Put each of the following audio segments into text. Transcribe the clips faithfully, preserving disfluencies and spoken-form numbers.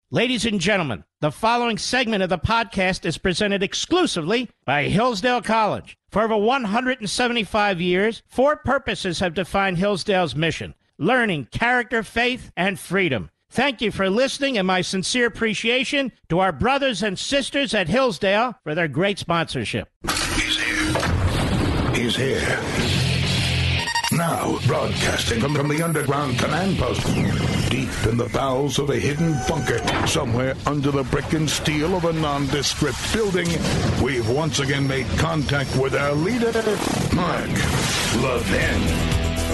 Ladies and gentlemen, the following segment of the podcast is presented exclusively by Hillsdale College. For over one hundred seventy-five years, four purposes have defined Hillsdale's mission: learning, character, faith, and freedom. Thank you for listening, and my sincere appreciation to our brothers and sisters at Hillsdale for their great sponsorship. He's here. He's here. Now, broadcasting from, from the underground command post, deep in the bowels of a hidden bunker, somewhere under the brick and steel of a nondescript building, we've once again made contact with our leader, Mark Levin.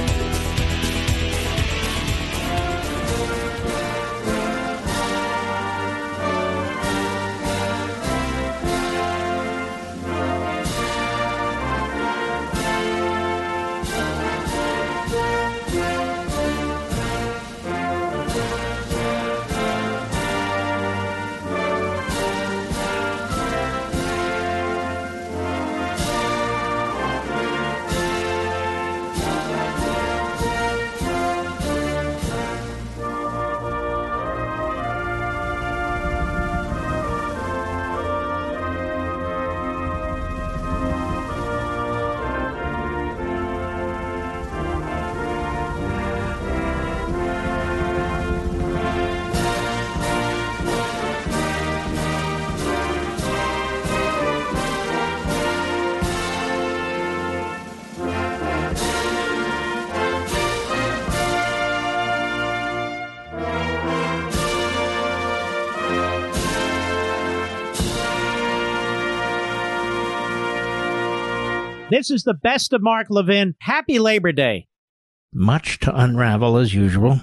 This is the best of Mark Levin. Happy Labor Day. Much to unravel as usual.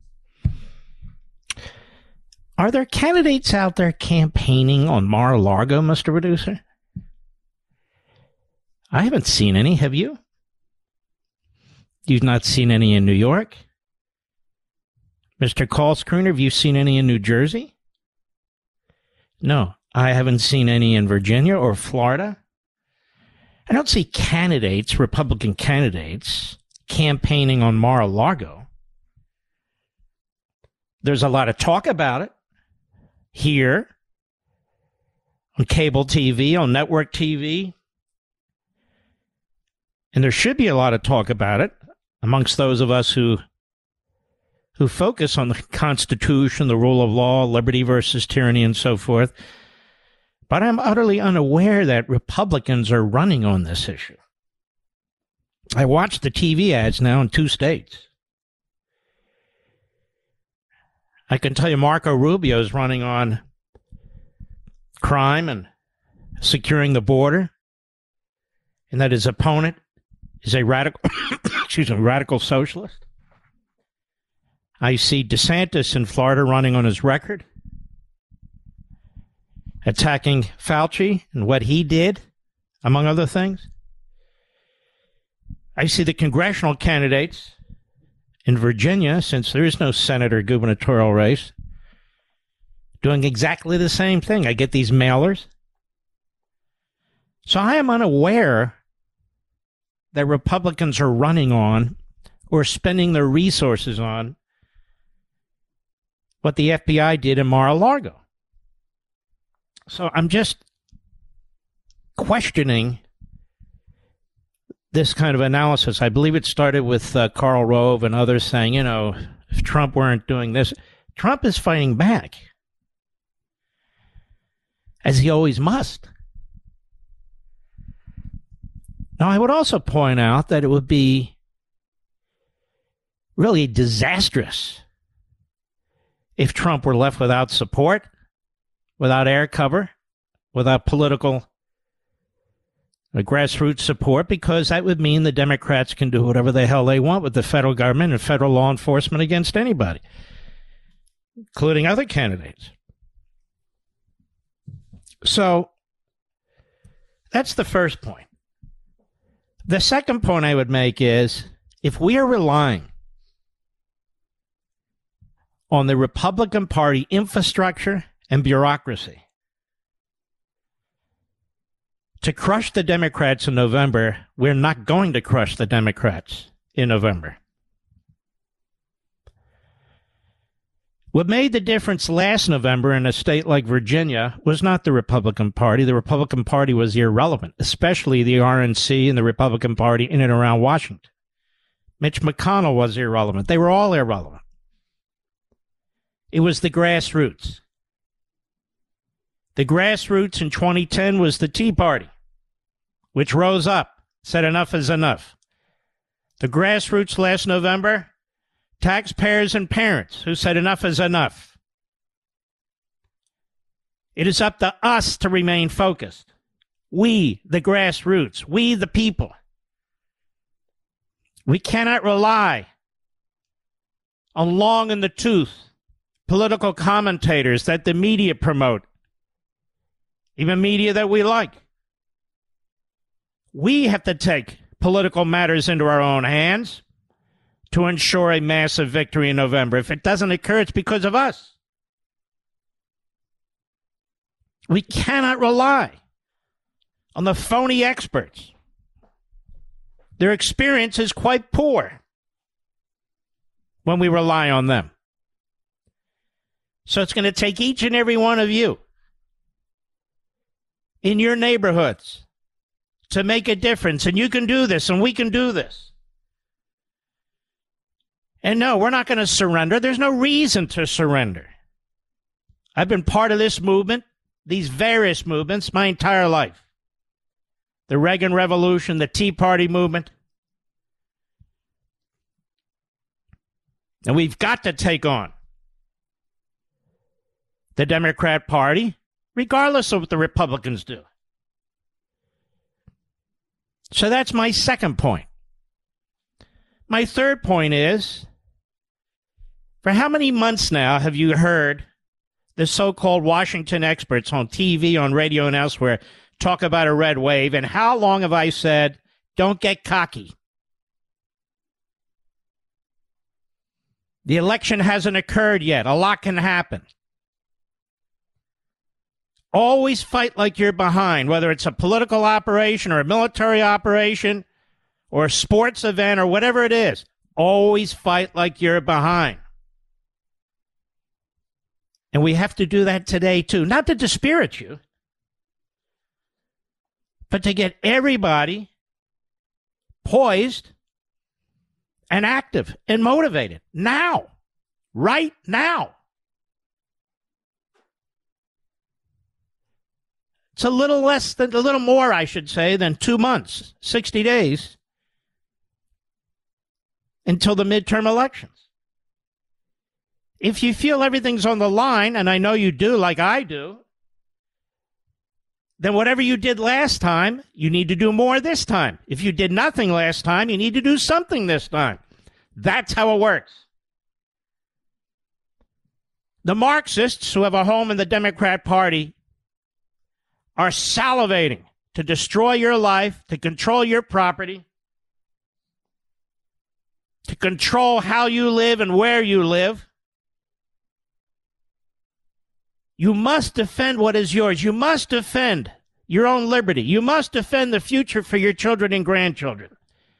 Are there candidates out there campaigning on Mar-a-Lago, Mister Producer? I haven't seen any. Have you? You've not seen any in New York? Mister Call Screener, have you seen any in New Jersey? No, I haven't seen any in Virginia or Florida. I don't see candidates, Republican candidates, campaigning on Mar-a-Lago. There's a lot of talk about it here, on cable T V, on network T V. And there should be a lot of talk about it amongst those of us who who focus on the Constitution, the rule of law, liberty versus tyranny, and so forth. But I'm utterly unaware that Republicans are running on this issue. I watch the T V ads now in two states. I can tell you Marco Rubio is running on crime and securing the border, and that his opponent is a radical, excuse me, radical socialist. I see DeSantis in Florida running on his record, attacking Fauci and what he did, among other things. I see the congressional candidates in Virginia, since there is no senator gubernatorial race, doing exactly the same thing. I get these mailers. So I am unaware that Republicans are running on or spending their resources on what the F B I did in Mar-a-Lago. So I'm just questioning this kind of analysis. I believe it started with uh, Karl Rove and others saying, you know, if Trump weren't doing this, Trump is fighting back, as he always must. Now, I would also point out that it would be really disastrous if Trump were left without support, without air cover, without political uh, grassroots support, because that would mean the Democrats can do whatever the hell they want with the federal government and federal law enforcement against anybody, including other candidates. So that's the first point. The second point I would make is, if we are relying on the Republican Party infrastructure and bureaucracy to crush the Democrats in November, we're not going to crush the Democrats in November. What made the difference last November in a state like Virginia was not the Republican Party. The Republican Party was irrelevant, especially the R N C and the Republican Party in and around Washington. Mitch McConnell was irrelevant. They were all irrelevant. It was the grassroots. The grassroots in twenty ten was the Tea Party, which rose up, said enough is enough. The grassroots last November, taxpayers and parents who said enough is enough. It is up to us to remain focused. We, the grassroots, we, the people. We cannot rely on long in the tooth political commentators that the media promote, even media that we like. We have to take political matters into our own hands to ensure a massive victory in November. If it doesn't occur, it's because of us. We cannot rely on the phony experts. Their experience is quite poor when we rely on them. So it's going to take each and every one of you in your neighborhoods to make a difference. And you can do this, and we can do this. And no, we're not going to surrender. There's no reason to surrender. I've been part of this movement, these various movements, my entire life. The Reagan Revolution, the Tea Party movement. And we've got to take on the Democrat Party, regardless of what the Republicans do. So that's my second point. My third point is, for how many months now have you heard the so-called Washington experts on T V, on radio, and elsewhere talk about a red wave? And how long have I said, don't get cocky? The election hasn't occurred yet. A lot can happen. Always fight like you're behind, whether it's a political operation or a military operation or a sports event or whatever it is. Always fight like you're behind. And we have to do that today, too. Not to dispirit you, but to get everybody poised and active and motivated now, right now. It's a little less than, a little more, I should say, than two months, sixty days, until the midterm elections. If you feel everything's on the line, and I know you do, like I do, then whatever you did last time, you need to do more this time. If you did nothing last time, you need to do something this time. That's how it works. The Marxists, who have a home in the Democrat Party, are salivating to destroy your life, to control your property, to control how you live and where you live. You must defend what is yours. You must defend your own liberty. You must defend the future for your children and grandchildren.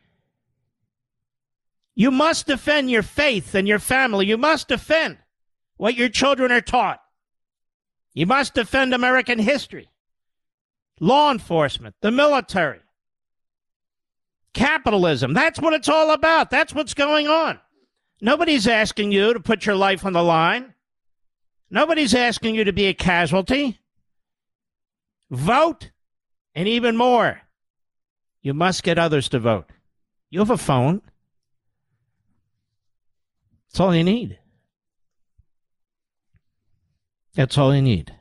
You must defend your faith and your family. You must defend what your children are taught. You must defend American history, law enforcement, the military, capitalism. That's what it's all about. That's what's going on. Nobody's asking you to put your life on the line. Nobody's asking you to be a casualty. Vote, and even more, you must get others to vote. You have a phone. That's all you need. That's all you need.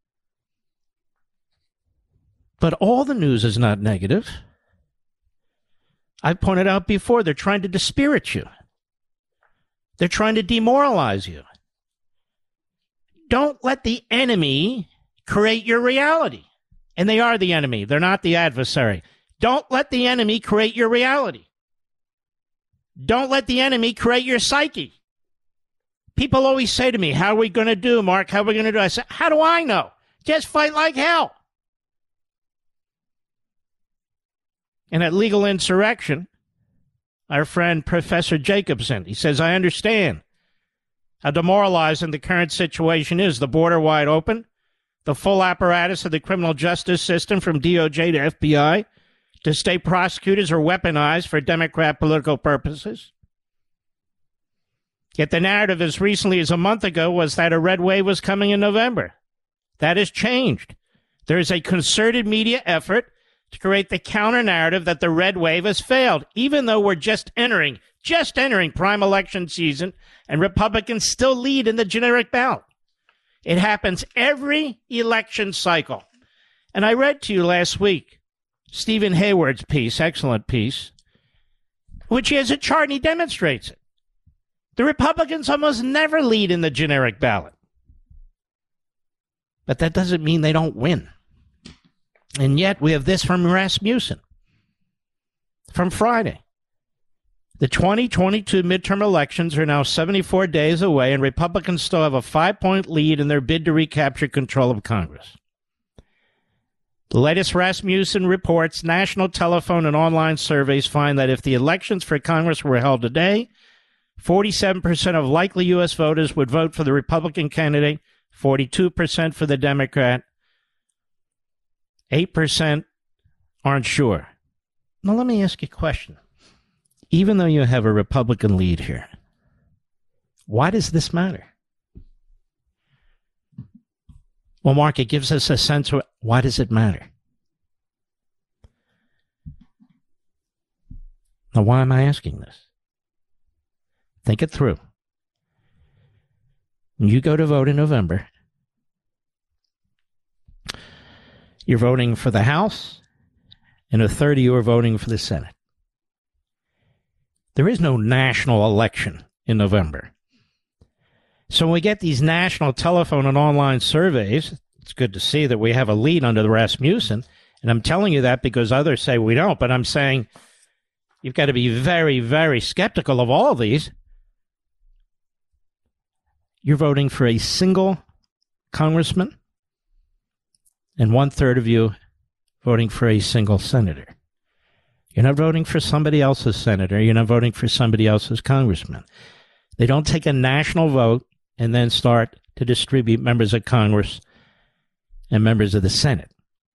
But all the news is not negative. I've pointed out before, they're trying to dispirit you. They're trying to demoralize you. Don't let the enemy create your reality. And they are the enemy. They're not the adversary. Don't let the enemy create your reality. Don't let the enemy create your psyche. People always say to me, how are we going to do, Mark? How are we going to do? I say, how do I know? Just fight like hell. And at Legal Insurrection, our friend Professor Jacobson, he says, I understand. how demoralizing the current situation is. The border wide open, the full apparatus of the criminal justice system from D O J to F B I to state prosecutors are weaponized for Democrat political purposes. Yet the narrative as recently as a month ago was that a red wave was coming in November. That has changed. There is a concerted media effort to create the counter-narrative that the red wave has failed, even though we're just entering, just entering prime election season, and Republicans still lead in the generic ballot. It happens every election cycle. And I read to you last week Stephen Hayward's piece, excellent piece, which he has a chart and he demonstrates it. The Republicans almost never lead in the generic ballot. But that doesn't mean they don't win. And yet we have this from Rasmussen from Friday. The twenty twenty-two midterm elections are now seventy-four days away, and Republicans still have a five-point lead in their bid to recapture control of Congress. The latest Rasmussen reports national telephone and online surveys find that if the elections for Congress were held today, forty-seven percent of likely U S voters would vote for the Republican candidate, forty-two percent for the Democrat, eight percent aren't sure. Now, let me ask you a question. Even though you have a Republican lead here, why does this matter? Well, Mark, it gives us a sense of why does it matter? Now, why am I asking this? Think it through. When you go to vote in November, you're voting for the House, and a third of you are voting for the Senate. There is no national election in November. So when we get these national telephone and online surveys, it's good to see that we have a lead under the Rasmussen. And I'm telling you that because others say we don't. But I'm saying you've got to be very, very skeptical of all of these. You're voting for a single congressman, and one-third of you voting for a single senator. You're not voting for somebody else's senator. You're not voting for somebody else's congressman. They don't take a national vote and then start to distribute members of Congress and members of the Senate.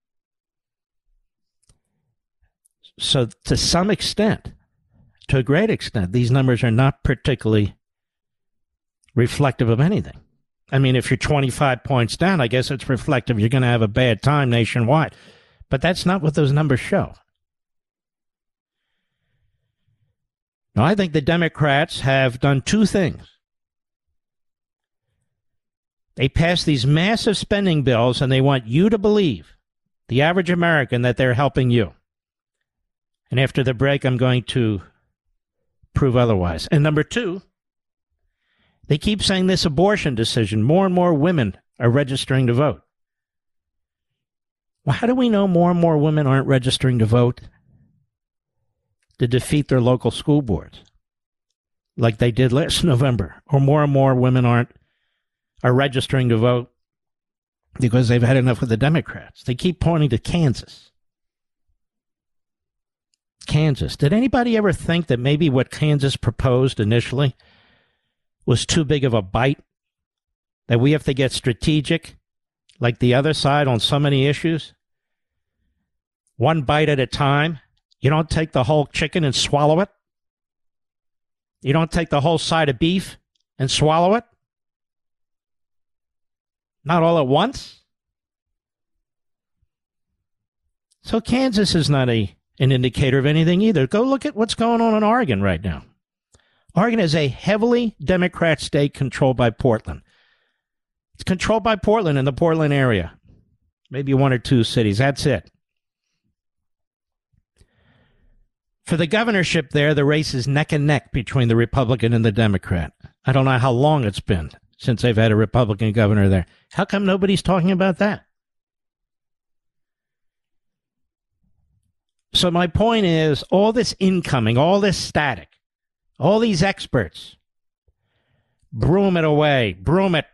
So to some extent, to a great extent, these numbers are not particularly reflective of anything. I mean, if you're twenty-five points down, I guess it's reflective you're going to have a bad time nationwide. But that's not what those numbers show. Now, I think the Democrats have done two things. They passed these massive spending bills, and they want you to believe, the average American, that they're helping you. And after the break, I'm going to prove otherwise. And number two, they keep saying this abortion decision, more and more women are registering to vote. Well, how do we know more and more women aren't registering to vote to defeat their local school boards like they did last November? Or more and more women aren't are registering to vote because they've had enough with the Democrats? They keep pointing to Kansas. Kansas. Did anybody ever think that maybe what Kansas proposed initially was too big of a bite? That we have to get strategic like the other side on so many issues? One bite at a time. You don't take the whole chicken and swallow it. You don't take the whole side of beef and swallow it. Not all at once. So Kansas is not a an indicator of anything either. Go look at what's going on in Oregon right now. Oregon is a heavily Democrat state controlled by Portland. It's controlled by Portland and the Portland area. Maybe one or two cities. That's it. For the governorship there, the race is neck and neck between the Republican and the Democrat. I don't know how long it's been since they've had a Republican governor there. How come nobody's talking about that? So my point is, all this incoming, all this static, all these experts, broom it away, broom it.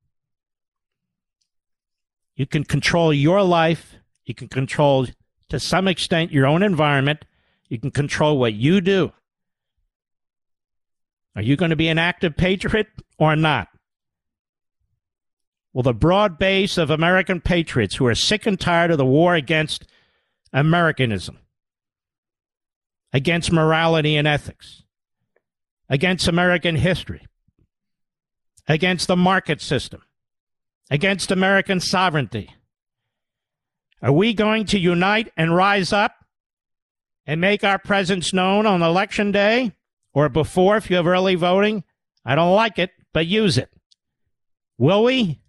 You can control your life. You can control, to some extent, your own environment. You can control what you do. Are you going to be an active patriot or not? Well, the broad base of American patriots who are sick and tired of the war against Americanism, against morality and ethics, against American history, against the market system, against American sovereignty. Are we going to unite and rise up and make our presence known on Election Day or before if you have early voting? I don't like it, but use it. Will we?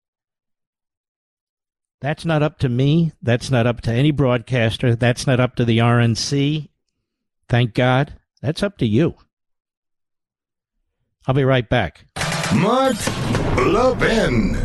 That's not up to me. That's not up to any broadcaster. That's not up to the R N C. Thank God. That's up to you. I'll be right back. Mark Levin.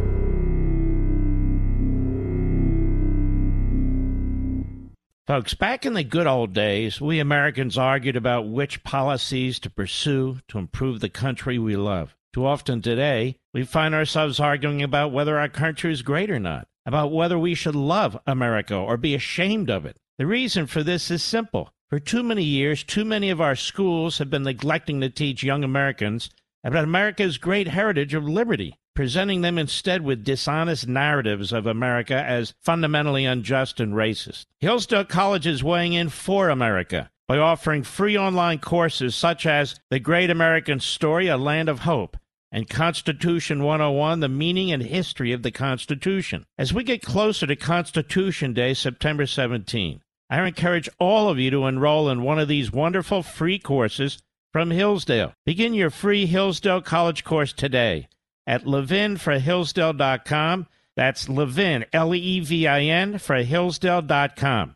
Folks, back in the good old days, we Americans argued about which policies to pursue to improve the country we love. Too often today, we find ourselves arguing about whether our country is great or not, about whether we should love America or be ashamed of it. The reason for this is simple. For too many years, too many of our schools have been neglecting to teach young Americans about America's great heritage of liberty, presenting them instead with dishonest narratives of America as fundamentally unjust and racist. Hillsdale College is weighing in for America by offering free online courses such as The Great American Story, A Land of Hope, and Constitution one oh one, The Meaning and History of the Constitution. As we get closer to Constitution Day, September seventeenth, I encourage all of you to enroll in one of these wonderful free courses from Hillsdale. Begin your free Hillsdale College course today at levin for hillsdale dot com. That's Levin, L E E V I N, for hillsdale dot com.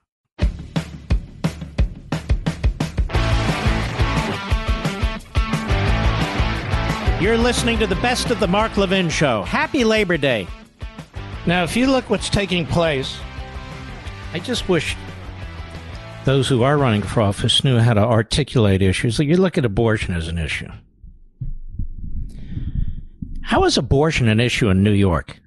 You're listening to the best of the Mark Levin Show. Happy Labor Day. Now, if you look what's taking place, I just wish those who are running for office knew how to articulate issues. Like, you look at abortion as an issue. How is abortion an issue in New York,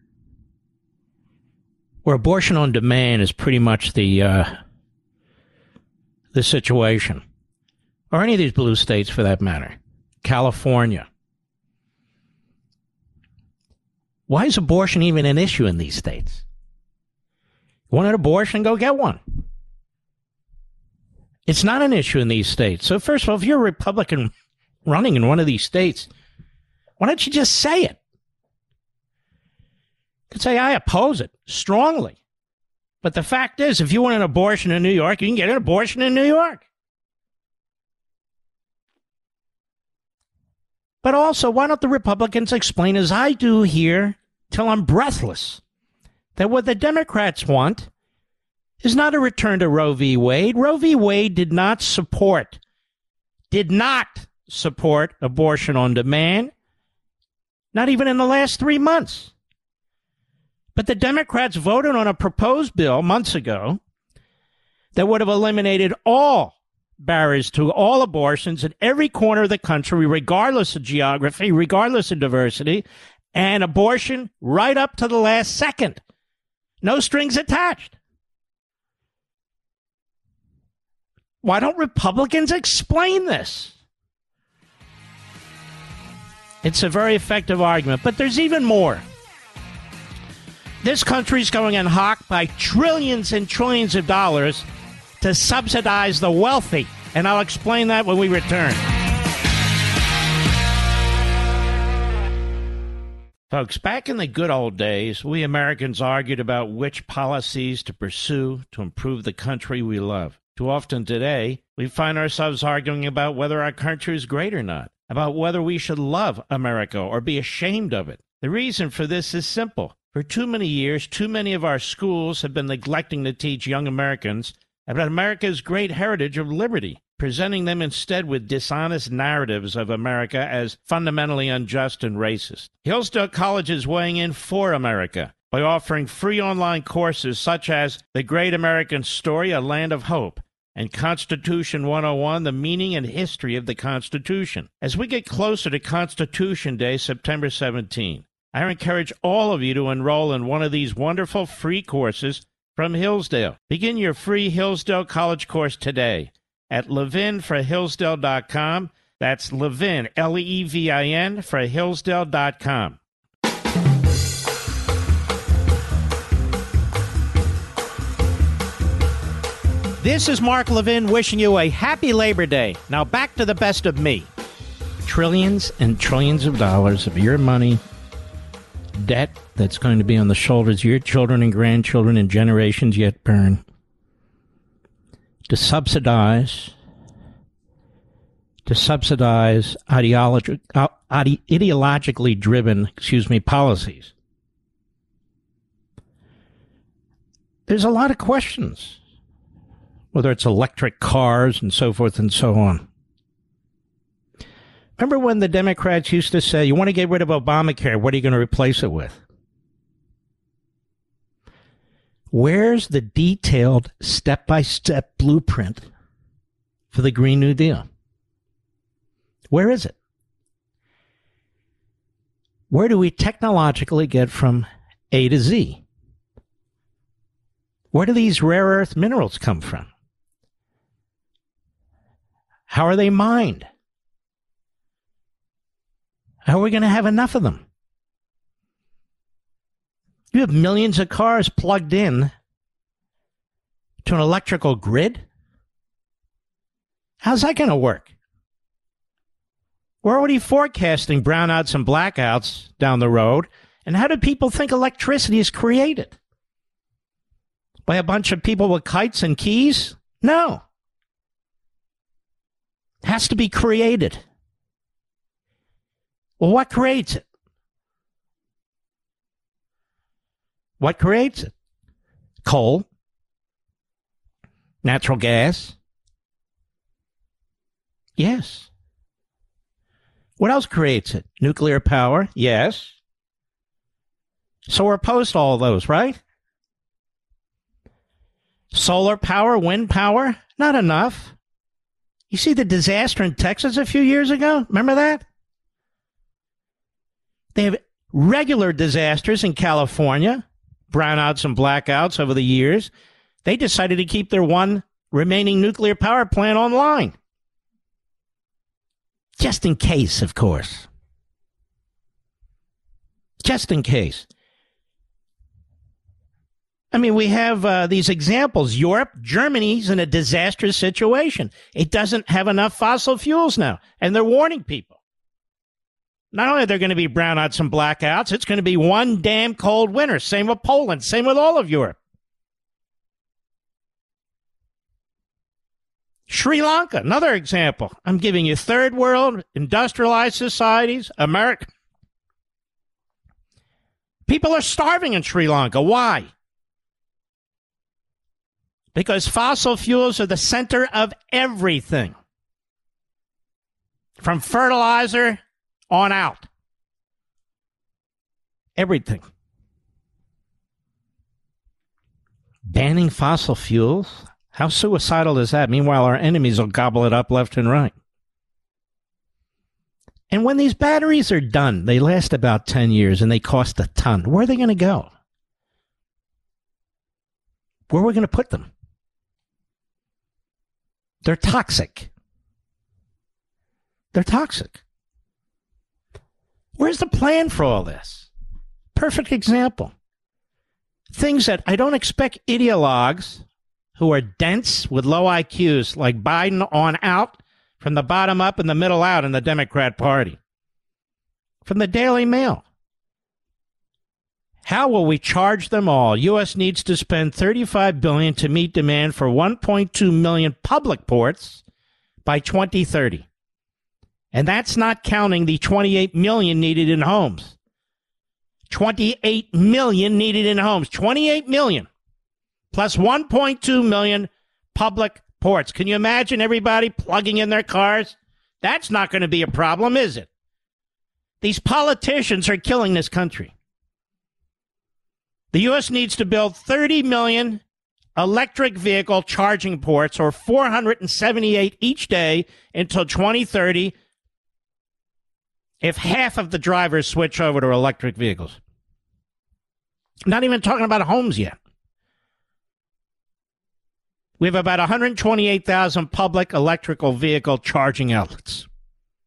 where abortion on demand is pretty much the uh, the situation, or any of these blue states for that matter, California? Why is abortion even an issue in these states? You want an abortion? Go get one. It's not an issue in these states. So first of all, if you're a Republican running in one of these states, why don't you just say it? You could say, I oppose it strongly. But the fact is, if you want an abortion in New York, you can get an abortion in New York. But also, why don't the Republicans explain, as I do here, till I'm breathless, that what the Democrats want is not a return to Roe v. Wade. Roe v. Wade did not support, did not support abortion on demand, not even in the last three months. But the Democrats voted on a proposed bill months ago that would have eliminated all barriers to all abortions in every corner of the country, regardless of geography, regardless of diversity, and abortion right up to the last second. No strings attached. Why don't Republicans explain this? It's a very effective argument, but there's even more. This country's going on hawk by trillions and trillions of dollars to subsidize the wealthy, and I'll explain that when we return. Folks, back in the good old days, we Americans argued about which policies to pursue to improve the country we love. Too often today, we find ourselves arguing about whether our country is great or not, about whether we should love America or be ashamed of it. The reason for this is simple. For too many years, too many of our schools have been neglecting to teach young Americans about America's great heritage of liberty, presenting them instead with dishonest narratives of America as fundamentally unjust and racist. Hillsdale College is weighing in for America by offering free online courses such as The Great American Story, A Land of Hope, and Constitution one oh one, The Meaning and History of the Constitution. As we get closer to Constitution Day, September seventeenth, I encourage all of you to enroll in one of these wonderful free courses from Hillsdale. Begin your free Hillsdale College course today at levin for hillsdale dot com. That's Levin, L E V I N, for Hillsdale dot com. This is Mark Levin wishing you a happy Labor Day. Now back to the best of me. Trillions and trillions of dollars of your money, debt that's going to be on the shoulders of your children and grandchildren and generations yet burn, to subsidize, to subsidize ideologi- uh, ide- ideologically driven, excuse me, policies. There's a lot of questions, whether it's electric cars and so forth and so on. Remember when the Democrats used to say, you want to get rid of Obamacare, what are you going to replace it with? Where's the detailed step-by-step blueprint for the Green New Deal? Where is it? Where do we technologically get from A to Z? Where do these rare earth minerals come from? How are they mined? How are we going to have enough of them? You have millions of cars plugged in to an electrical grid? How's that going to work? We're already forecasting brownouts and blackouts down the road. And how do people think electricity is created? By a bunch of people with kites and keys? No. It has to be created. Well, what creates it? What creates it? Coal? Natural gas? Yes. What else creates it? Nuclear power? Yes. So we're opposed to all those, right? Solar power, wind power? Not enough. You see the disaster in Texas a few years ago? Remember that? They have regular disasters in California, brownouts and blackouts over the years. They decided to keep their one remaining nuclear power plant online. Just in case, of course. Just in case. I mean, we have uh, these examples. Europe, Germany's in a disastrous situation. It doesn't have enough fossil fuels now, and they're warning people. Not only are there going to be brownouts and blackouts, it's going to be one damn cold winter. Same with Poland. Same with all of Europe. Sri Lanka, another example. I'm giving you third world, industrialized societies, America. People are starving in Sri Lanka. Why? Because fossil fuels are the center of everything. From fertilizer on out. Everything. Banning fossil fuels? How suicidal is that? Meanwhile, our enemies will gobble it up left and right. And when these batteries are done, they last about ten years and they cost a ton. Where are they going to go? Where are we going to put them? They're toxic. They're toxic. Where's the plan for all this? Perfect example. Things that I don't expect ideologues who are dense with low I Qs like Biden on out, from the bottom up and the middle out in the Democrat Party. From the Daily Mail. How will we charge them all? U S needs to spend thirty-five billion dollars to meet demand for one point two million public ports by twenty thirty. And that's not counting the twenty-eight million needed in homes. twenty-eight million needed in homes. twenty-eight million. Plus one point two million public ports. Can you imagine everybody plugging in their cars? That's not going to be a problem, is it? These politicians are killing this country. The U S needs to build thirty million electric vehicle charging ports, or four hundred seventy-eight each day until twenty thirty, if half of the drivers switch over to electric vehicles. Not even talking about homes yet. We have about one hundred twenty-eight thousand public electrical vehicle charging outlets.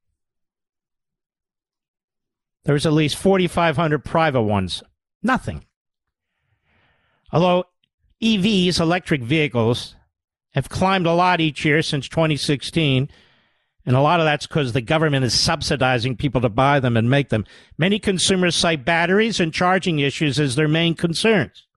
There's at least forty-five hundred private ones. Nothing. Although E Vs, electric vehicles, have climbed a lot each year since twenty sixteen, and a lot of that's because the government is subsidizing people to buy them and make them. Many consumers cite batteries and charging issues as their main concerns.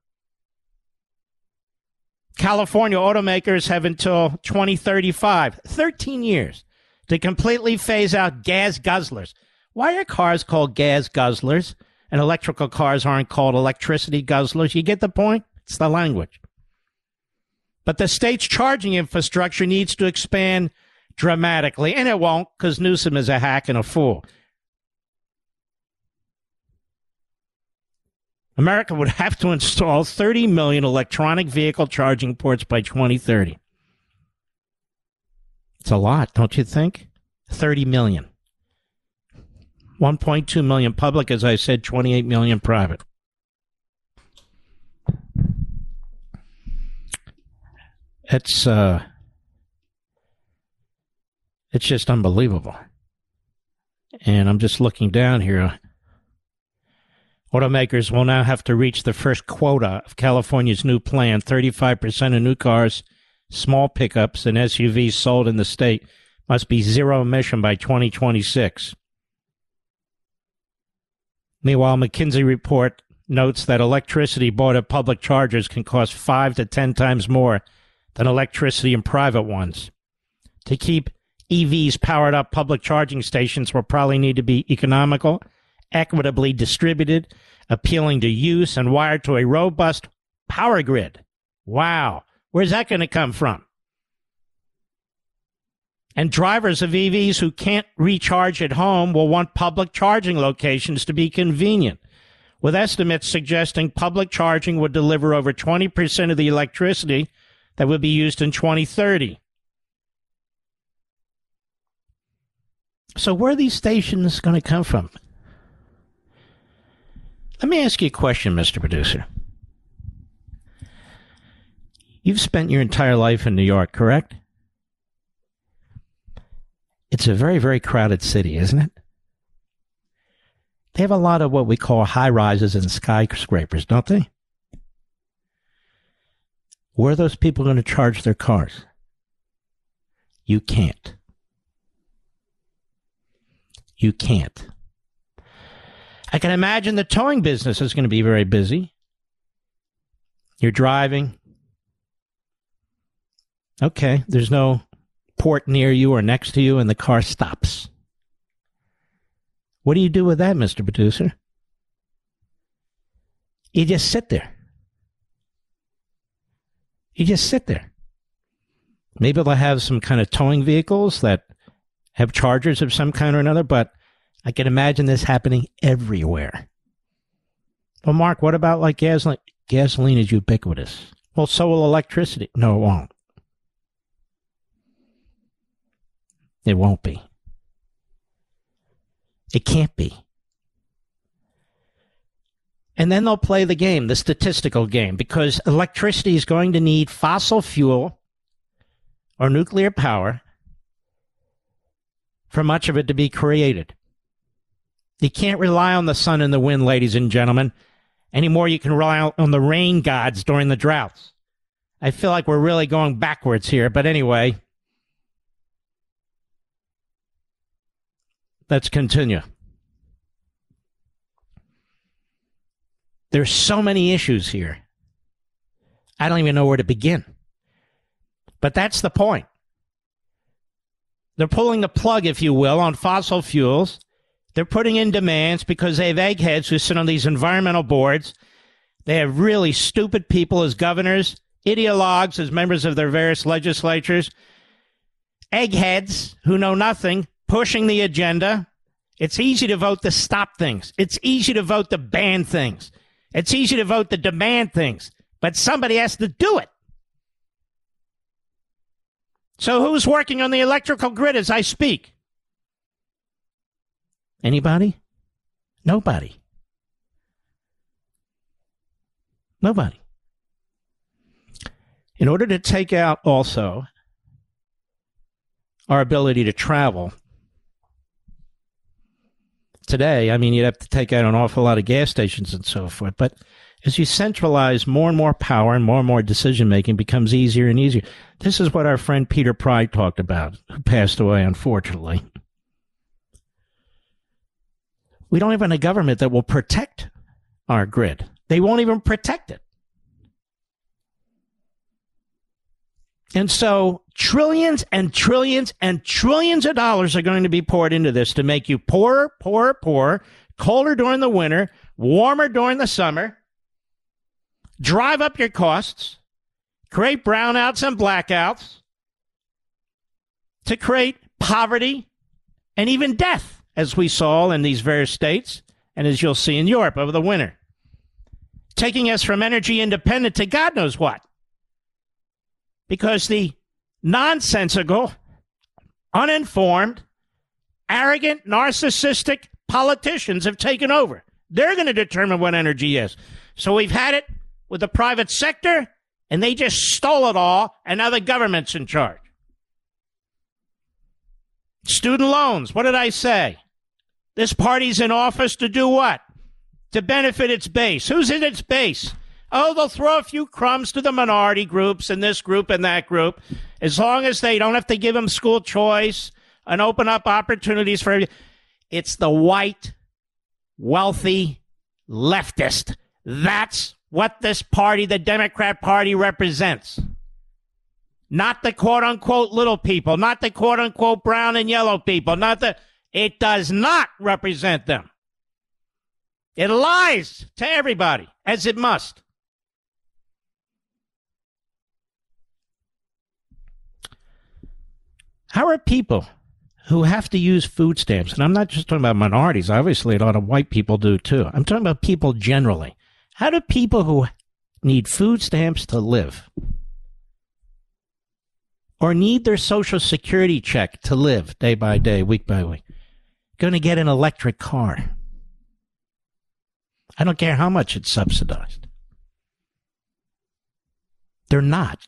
California automakers have until twenty thirty-five, thirteen years, to completely phase out gas guzzlers. Why are cars called gas guzzlers and electrical cars aren't called electricity guzzlers? You get the point? It's the language. But the state's charging infrastructure needs to expand dramatically, and it won't, because Newsom is a hack and a fool. America would have to install thirty million electronic vehicle charging ports by twenty thirty. It's a lot, don't you think? thirty million. one point two million public, as I said, twenty-eight million private. It's, uh, it's just unbelievable. And I'm just looking down here. Automakers will now have to reach the first quota of California's new plan. thirty-five percent of new cars, small pickups, and S U Vs sold in the state must be zero emission by twenty twenty-six. Meanwhile, McKinsey report notes that electricity bought at public chargers can cost five to ten times more than electricity in private ones. To keep E Vs powered up, public charging stations will probably need to be economical, equitably distributed, appealing to use, and wired to a robust power grid. Wow. Where's that going to come from? And drivers of E Vs who can't recharge at home will want public charging locations to be convenient, with estimates suggesting public charging would deliver over twenty percent of the electricity that would be used in twenty thirty. So where are these stations going to come from? Let me ask you a question, Mister Producer. You've spent your entire life in New York, correct? It's a very, very crowded city, isn't it? They have a lot of what we call high-rises and skyscrapers, don't they? Where are those people going to charge their cars? You can't. You can't. I can imagine the towing business is going to be very busy. You're driving. Okay, there's no port near you or next to you, and the car stops. What do you do with that, Mister Producer? You just sit there. You just sit there. Maybe they'll have some kind of towing vehicles that have chargers of some kind or another, but I can imagine this happening everywhere. Well, Mark, what about like gasoline? Gasoline is ubiquitous. Well, so will electricity. No, it won't. It won't be. It can't be. And then they'll play the game, the statistical game, because electricity is going to need fossil fuel or nuclear power for much of it to be created. You can't rely on the sun and the wind, ladies and gentlemen, anymore. You can rely on the rain gods during the droughts. I feel like we're really going backwards here, but anyway, let's continue. There's so many issues here. I don't even know where to begin. But that's the point. They're pulling the plug, if you will, on fossil fuels. They're putting in demands because they have eggheads who sit on these environmental boards. They have really stupid people as governors, ideologues as members of their various legislatures, eggheads who know nothing, pushing the agenda. It's easy to vote to stop things. It's easy to vote to ban things. It's easy to vote to demand things. But somebody has to do it. So who's working on the electrical grid as I speak? Anybody? Nobody. Nobody. In order to take out also our ability to travel, today, I mean, you'd have to take out an awful lot of gas stations and so forth. But as you centralize more and more power and more and more decision-making becomes easier and easier. This is what our friend Peter Pride talked about, who passed away, unfortunately. We don't have a government that will protect our grid. They won't even protect it. And so trillions and trillions and trillions of dollars are going to be poured into this to make you poorer, poorer, poorer, colder during the winter, warmer during the summer, drive up your costs, create brownouts and blackouts, to create poverty and even death, as we saw in these various states and as you'll see in Europe over the winter, taking us from energy independent to God knows what. Because the nonsensical, uninformed, arrogant, narcissistic politicians have taken over. They're going to determine what energy is. So we've had it with the private sector, and they just stole it all, and now the government's in charge. Student loans, what did I say? This party's in office to do what? To benefit its base. Who's in its base? Oh, they'll throw a few crumbs to the minority groups and this group and that group, as long as they don't have to give them school choice and open up opportunities for everything. It's the white, wealthy, leftist. That's what this party, the Democrat Party, represents. Not the quote-unquote little people, not the quote-unquote brown and yellow people, not the... It does not represent them. It lies to everybody, as it must. How are people who have to use food stamps, and I'm not just talking about minorities, obviously a lot of white people do too. I'm talking about people generally. How do people who need food stamps to live or need their Social Security check to live day by day, week by week, going to get an electric car? I don't care how much it's subsidized. They're not.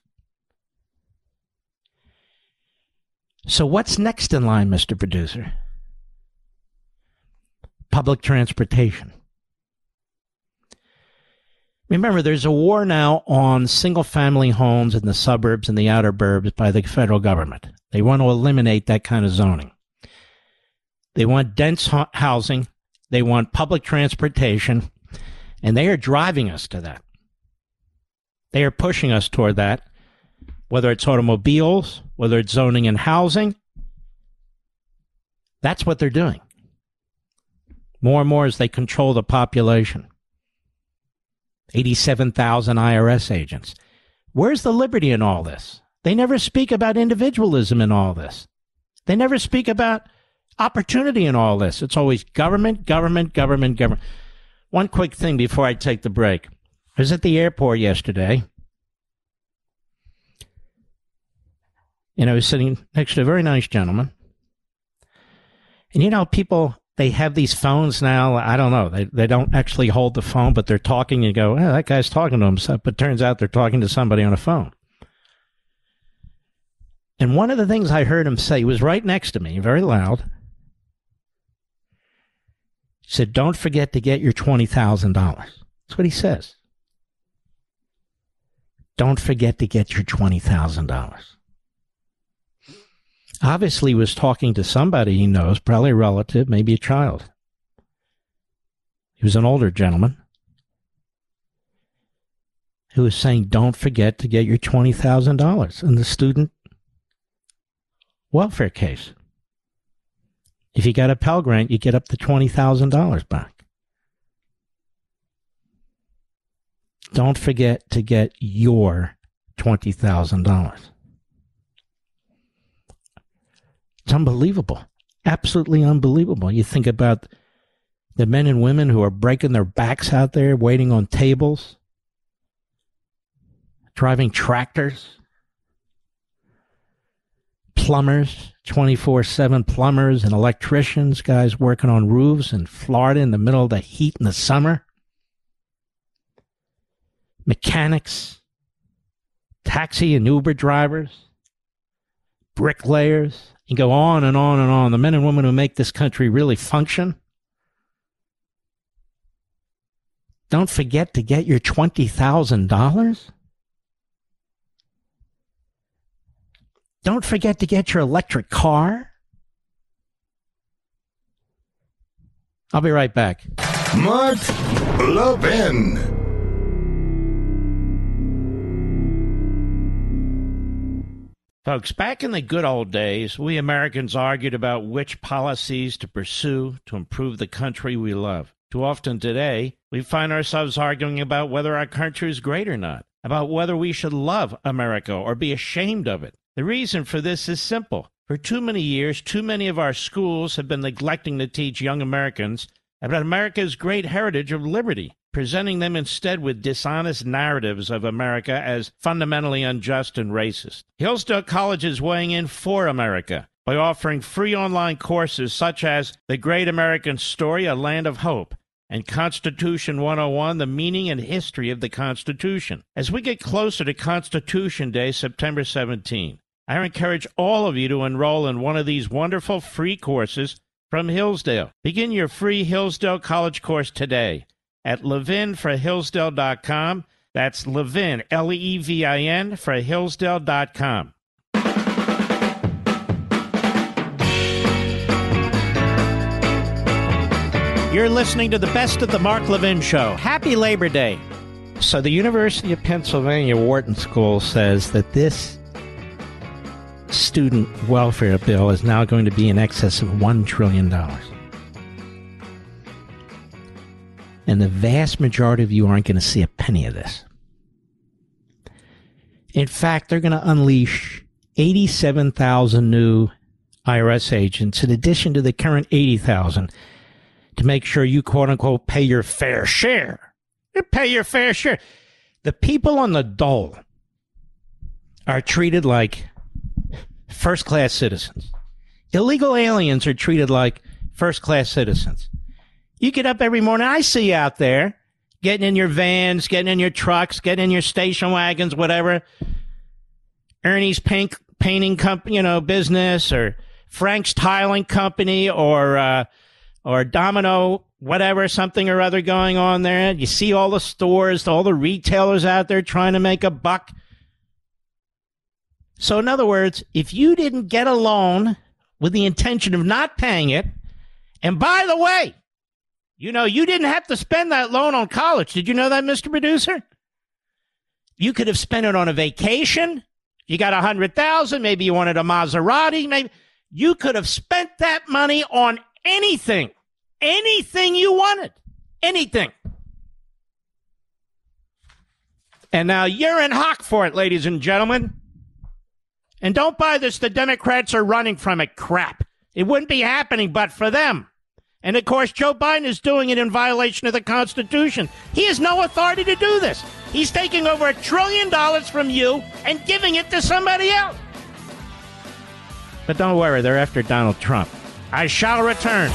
So what's next in line, Mister Producer? Public transportation. Remember, there's a war now on single-family homes in the suburbs and the outer burbs by the federal government. They want to eliminate that kind of zoning. They want dense housing. They want public transportation. And they are driving us to that. They are pushing us toward that. Whether it's automobiles, whether it's zoning and housing, that's what they're doing. More and more as they control the population. eighty-seven thousand I R S agents. Where's the liberty in all this? They never speak about individualism in all this. They never speak about opportunity in all this. It's always government, government, government, government. One quick thing before I take the break. I was at the airport yesterday, and I was sitting next to a very nice gentleman. And, you know, people, they have these phones now. I don't know. They they don't actually hold the phone, but they're talking. And you go, oh, that guy's talking to himself. But it turns out they're talking to somebody on a phone. And one of the things I heard him say, he was right next to me, very loud. He said, don't forget to get your twenty thousand dollars. That's what he says. Don't forget to get your twenty thousand dollars. Obviously, he was talking to somebody he knows, probably a relative, maybe a child. He was an older gentleman who was saying, don't forget to get your twenty thousand dollars in the student welfare case. If you got a Pell Grant, you get up to twenty thousand dollars back. Don't forget to get your twenty thousand dollars. It's unbelievable. Absolutely unbelievable. You think about the men and women who are breaking their backs out there, waiting on tables, driving tractors, plumbers, twenty-four seven plumbers and electricians, guys working on roofs in Florida in the middle of the heat in the summer, mechanics, taxi and Uber drivers, bricklayers. You go on and on and on. The men and women who make this country really function. Don't forget to get your twenty thousand dollars. Don't forget to get your electric car. I'll be right back. Mark Levin. Folks, back in the good old days, we Americans argued about which policies to pursue to improve the country we love. Too often today, we find ourselves arguing about whether our country is great or not, about whether we should love America or be ashamed of it. The reason for this is simple. For too many years, too many of our schools have been neglecting to teach young Americans about America's great heritage of liberty, presenting them instead with dishonest narratives of America as fundamentally unjust and racist. Hillsdale College is weighing in for America by offering free online courses such as The Great American Story, A Land of Hope, and Constitution one oh one, The Meaning and History of the Constitution. As we get closer to Constitution Day, September seventeenth, I encourage all of you to enroll in one of these wonderful free courses from Hillsdale. Begin your free Hillsdale College course today at levin for hillsdale dot com. That's Levin, L E V I N, for hillsdale dot com. You're listening to the Best of the Mark Levin Show. Happy Labor Day. So the University of Pennsylvania Wharton School says that this student welfare bill is now going to be in excess of one trillion dollars. And the vast majority of you aren't going to see a penny of this. In fact, they're going to unleash eighty-seven thousand new I R S agents in addition to the current eighty thousand to make sure you, quote-unquote, pay your fair share. You pay your fair share. The people on the dole are treated like first-class citizens. Illegal aliens are treated like first-class citizens. You get up every morning, I see you out there, getting in your vans, getting in your trucks, getting in your station wagons, whatever. Ernie's paint, painting company, you know, business, or Frank's tiling company, or uh, or Domino, whatever, something or other going on there. You see all the stores, all the retailers out there trying to make a buck. So in other words, if you didn't get a loan with the intention of not paying it, and by the way, you know, you didn't have to spend that loan on college. Did you know that, Mister Producer? You could have spent it on a vacation. You got a hundred thousand. Maybe you wanted a Maserati. Maybe you could have spent that money on anything, anything you wanted, anything. And now you're in hock for it, ladies and gentlemen. And don't buy this. The Democrats are running from it crap. It wouldn't be happening but for them. And, of course, Joe Biden is doing it in violation of the Constitution. He has no authority to do this. He's taking over a trillion dollars from you and giving it to somebody else. But don't worry, they're after Donald Trump. I shall return.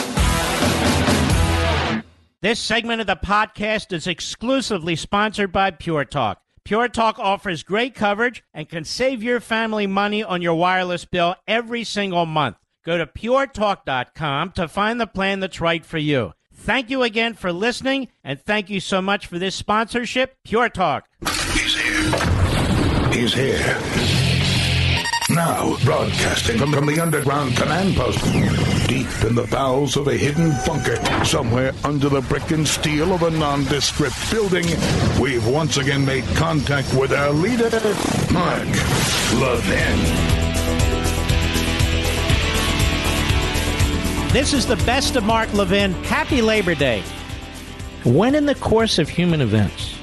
This segment of the podcast is exclusively sponsored by Pure Talk. Pure Talk offers great coverage and can save your family money on your wireless bill every single month. Go to pure talk dot com to find the plan that's right for you. Thank you again for listening, and thank you so much for this sponsorship, Pure Talk. He's here. He's here. Now, broadcasting from, from the underground command post, deep in the bowels of a hidden bunker, somewhere under the brick and steel of a nondescript building, we've once again made contact with our leader, Mark Levin. This is the Best of Mark Levin. Happy Labor Day. When in the course of human events,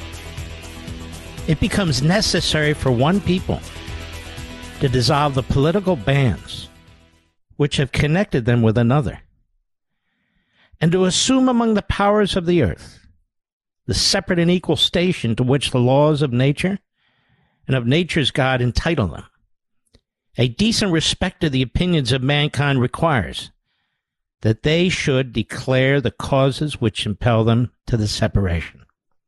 it becomes necessary for one people to dissolve the political bands which have connected them with another, and to assume among the powers of the earth the separate and equal station to which the laws of nature and of nature's God entitle them, a decent respect to the opinions of mankind requires that they should declare the causes which impel them to the separation.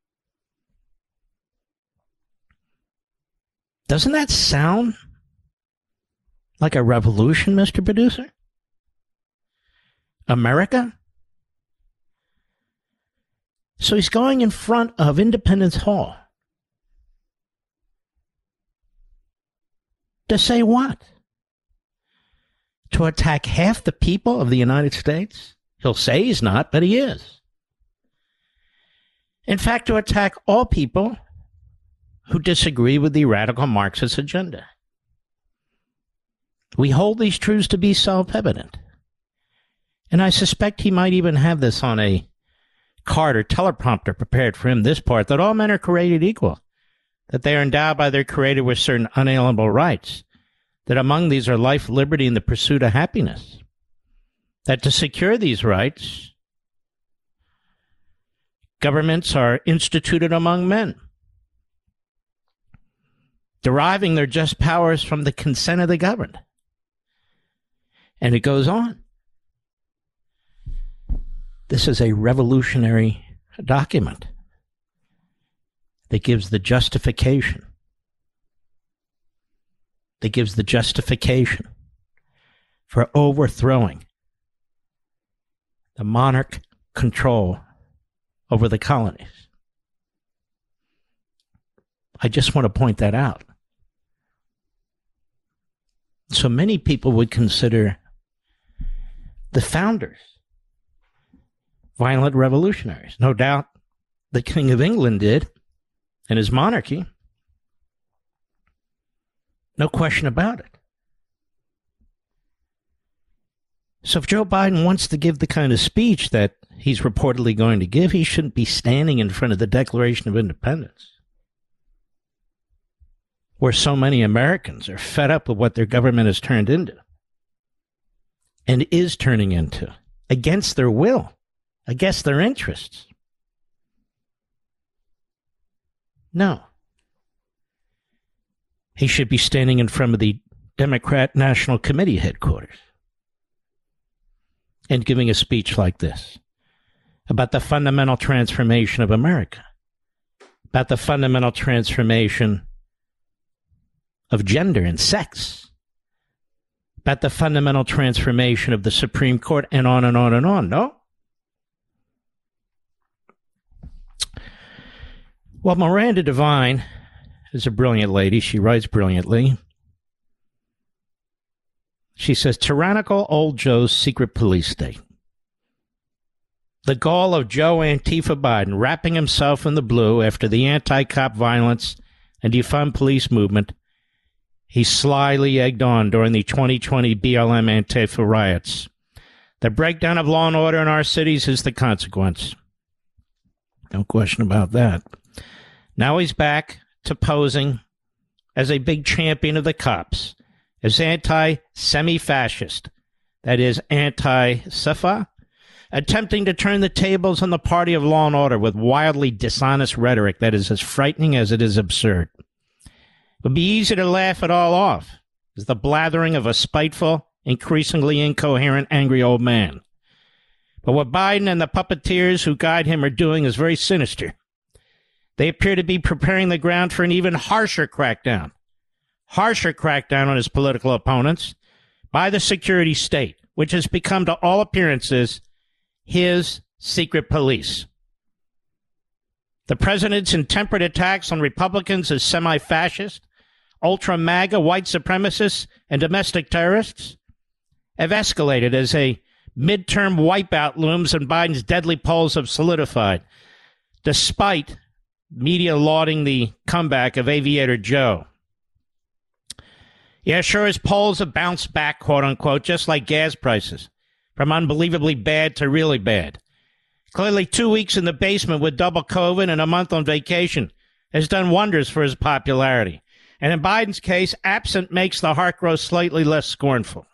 Doesn't that sound like a revolution, Mister Producer? America? So he's going in front of Independence Hall to say what? To attack half the people of the United States? He'll say he's not, but he is. In fact, to attack all people who disagree with the radical Marxist agenda. We hold these truths to be self-evident. And I suspect he might even have this on a card or teleprompter prepared for him, this part, that all men are created equal, that they are endowed by their Creator with certain unalienable rights, that among these are life, liberty, and the pursuit of happiness, that to secure these rights, governments are instituted among men, deriving their just powers from the consent of the governed. And it goes on. This is a revolutionary document that gives the justification, that gives the justification for overthrowing the monarch control over the colonies. I just want to point that out. So many people would consider the founders violent revolutionaries. No doubt the King of England did, and his monarchy. No question about it. So if Joe Biden wants to give the kind of speech that he's reportedly going to give, he shouldn't be standing in front of the Declaration of Independence, where so many Americans are fed up with what their government has turned into and is turning into, against their will, against their interests. No. He should be standing in front of the Democrat National Committee headquarters and giving a speech like this about the fundamental transformation of America, about the fundamental transformation of gender and sex, about the fundamental transformation of the Supreme Court, and on and on and on. No? Well, Miranda Devine is a brilliant lady. She writes brilliantly. She says, tyrannical old Joe's secret police state. The gall of Joe Antifa Biden wrapping himself in the blue after the anti-cop violence and defund police movement he slyly egged on during the twenty twenty B L M Antifa riots. The breakdown of law and order in our cities is the consequence. No question about that. Now he's back to posing as a big champion of the cops, as anti-semi-fascist, that is, anti-Safa, attempting to turn the tables on the party of law and order with wildly dishonest rhetoric that is as frightening as it is absurd. It would be easy to laugh it all off as the blathering of a spiteful, increasingly incoherent, angry old man. But what Biden and the puppeteers who guide him are doing is very sinister. They appear to be preparing the ground for an even harsher crackdown, harsher crackdown on his political opponents by the security state, which has become, to all appearances, his secret police. The president's intemperate attacks on Republicans as semi-fascist, ultra-MAGA white supremacists, and domestic terrorists have escalated as a midterm wipeout looms and Biden's deadly polls have solidified, despite media lauding the comeback of Aviator Joe. Yeah, sure, his polls have bounced back, quote-unquote, just like gas prices, from unbelievably bad to really bad. Clearly, two weeks in the basement with double COVID and a month on vacation has done wonders for his popularity. And in Biden's case, absent makes the heart grow slightly less scornful.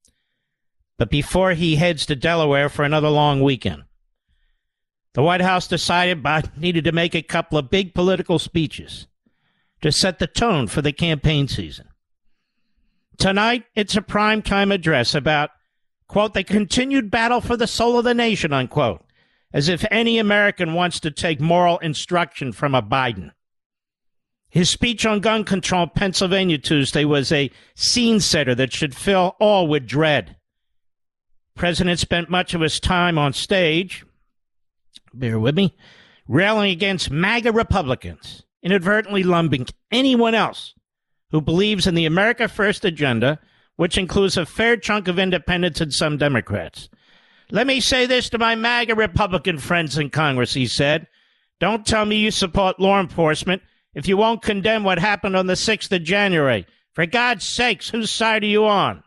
But before he heads to Delaware for another long weekend, the White House decided Biden needed to make a couple of big political speeches to set the tone for the campaign season. Tonight, it's a primetime address about, quote, the continued battle for the soul of the nation, unquote, as if any American wants to take moral instruction from a Biden. His speech on gun control in Pennsylvania Tuesday was a scene setter that should fill all with dread. The president spent much of his time on stage, bear with me, railing against MAGA Republicans, inadvertently lumping anyone else who believes in the America First agenda, which includes a fair chunk of independents and some Democrats. Let me say this to my MAGA Republican friends in Congress, he said. Don't tell me you support law enforcement if you won't condemn what happened on the sixth of January. For God's sakes, whose side are you on?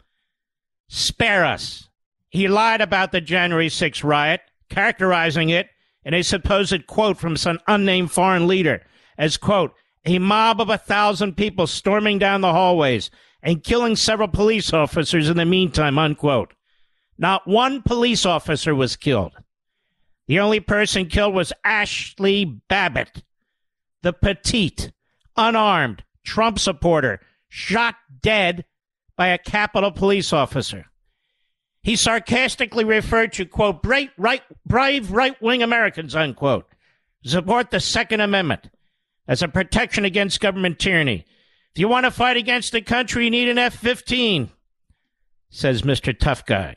Spare us. He lied about the January sixth riot, characterizing it in a supposed quote from some unnamed foreign leader as, quote, a mob of a thousand people storming down the hallways and killing several police officers in the meantime, unquote. Not one police officer was killed. The only person killed was Ashley Babbitt, the petite, unarmed Trump supporter, shot dead by a Capitol police officer. He sarcastically referred to, quote, brave, right, brave right-wing Americans, unquote, who support the Second Amendment as a protection against government tyranny. If you want to fight against the country, you need an F fifteen, says Mister Tough Guy.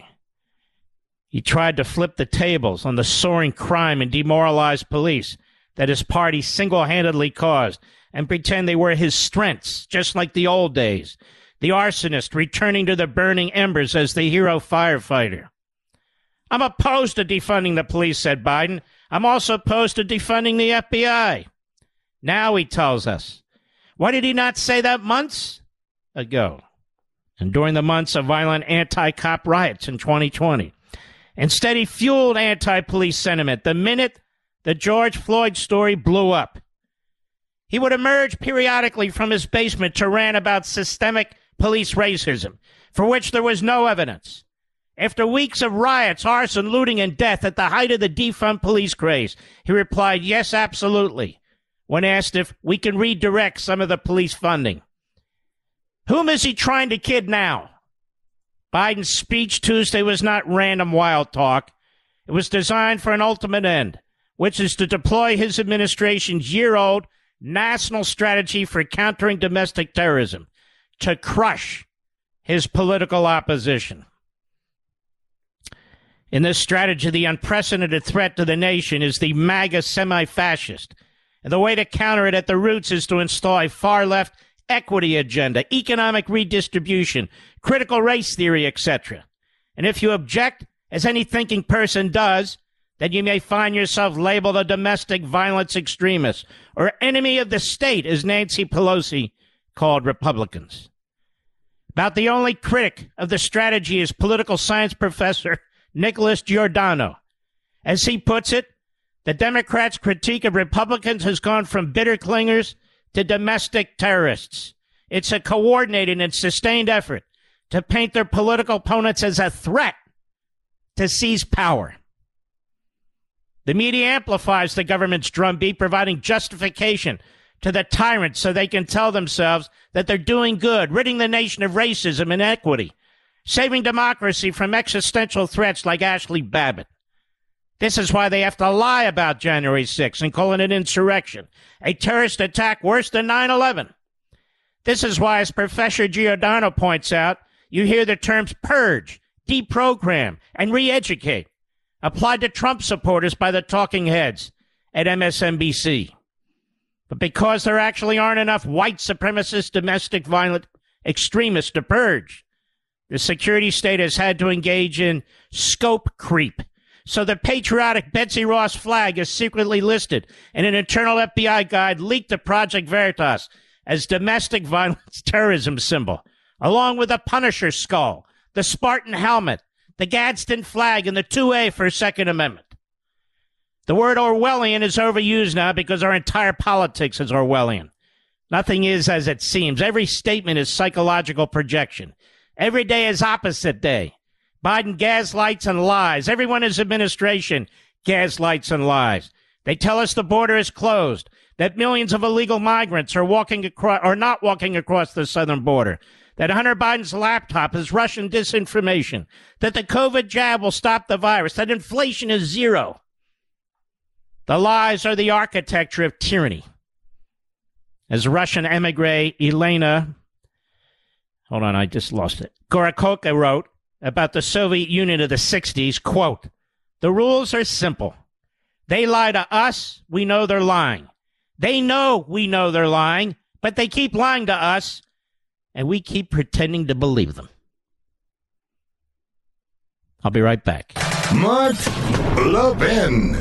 He tried to flip the tables on the soaring crime and demoralized police that his party single-handedly caused and pretend they were his strengths, just like the old days. The arsonist returning to the burning embers as the hero firefighter. I'm opposed to defunding the police, said Biden. I'm also opposed to defunding the F B I. Now he tells us. Why did he not say that months ago? And during the months of violent anti-cop riots in twenty twenty. Instead, he fueled anti-police sentiment the minute the George Floyd story blew up. He would emerge periodically from his basement to rant about systemic police racism, for which there was no evidence. After weeks of riots, arson, looting, and death at the height of the defund police craze, he replied, yes, absolutely, when asked if we can redirect some of the police funding. Whom is he trying to kid now? Biden's speech Tuesday was not random wild talk. It was designed for an ultimate end, which is to deploy his administration's year-old national strategy for countering domestic terrorism, to crush his political opposition. In this strategy, the unprecedented threat to the nation is the MAGA semi-fascist. And the way to counter it at the roots is to install a far-left equity agenda, economic redistribution, critical race theory, et cetera. And if you object, as any thinking person does, then you may find yourself labeled a domestic violence extremist or enemy of the state, as Nancy Pelosi called Republicans. About the only critic of the strategy is political science professor Nicholas Giordano. As he puts it, the Democrats' critique of Republicans has gone from bitter clingers to domestic terrorists. It's a coordinated and sustained effort to paint their political opponents as a threat to seize power. The media amplifies the government's drumbeat, providing justification to the tyrants so they can tell themselves that they're doing good, ridding the nation of racism and inequity, saving democracy from existential threats like Ashley Babbitt. This is why they have to lie about January sixth and call it an insurrection, a terrorist attack worse than nine eleven. This is why, as Professor Giordano points out, you hear the terms purge, deprogram, and re-educate applied to Trump supporters by the talking heads at M S N B C. But because there actually aren't enough white supremacist domestic violent extremists to purge, the security state has had to engage in scope creep. So the patriotic Betsy Ross flag is secretly listed in an internal F B I guide leaked to Project Veritas as domestic violence terrorism symbol, along with the Punisher skull, the Spartan helmet, the Gadsden flag, and the two A for Second Amendment. The word Orwellian is overused now because our entire politics is Orwellian. Nothing is as it seems. Every statement is psychological projection. Every day is opposite day. Biden gaslights and lies. Everyone in his administration gaslights and lies. They tell us the border is closed, that millions of illegal migrants are walking across, or not walking across the southern border, that Hunter Biden's laptop is Russian disinformation, that the COVID jab will stop the virus, that inflation is zero. The lies are the architecture of tyranny. As Russian emigre Elena, hold on, I just lost it, Gorokoka wrote about the Soviet Union of the sixties, quote, the rules are simple. They lie to us. We know they're lying. They know we know they're lying, but they keep lying to us, and we keep pretending to believe them. I'll be right back. Mark Levin.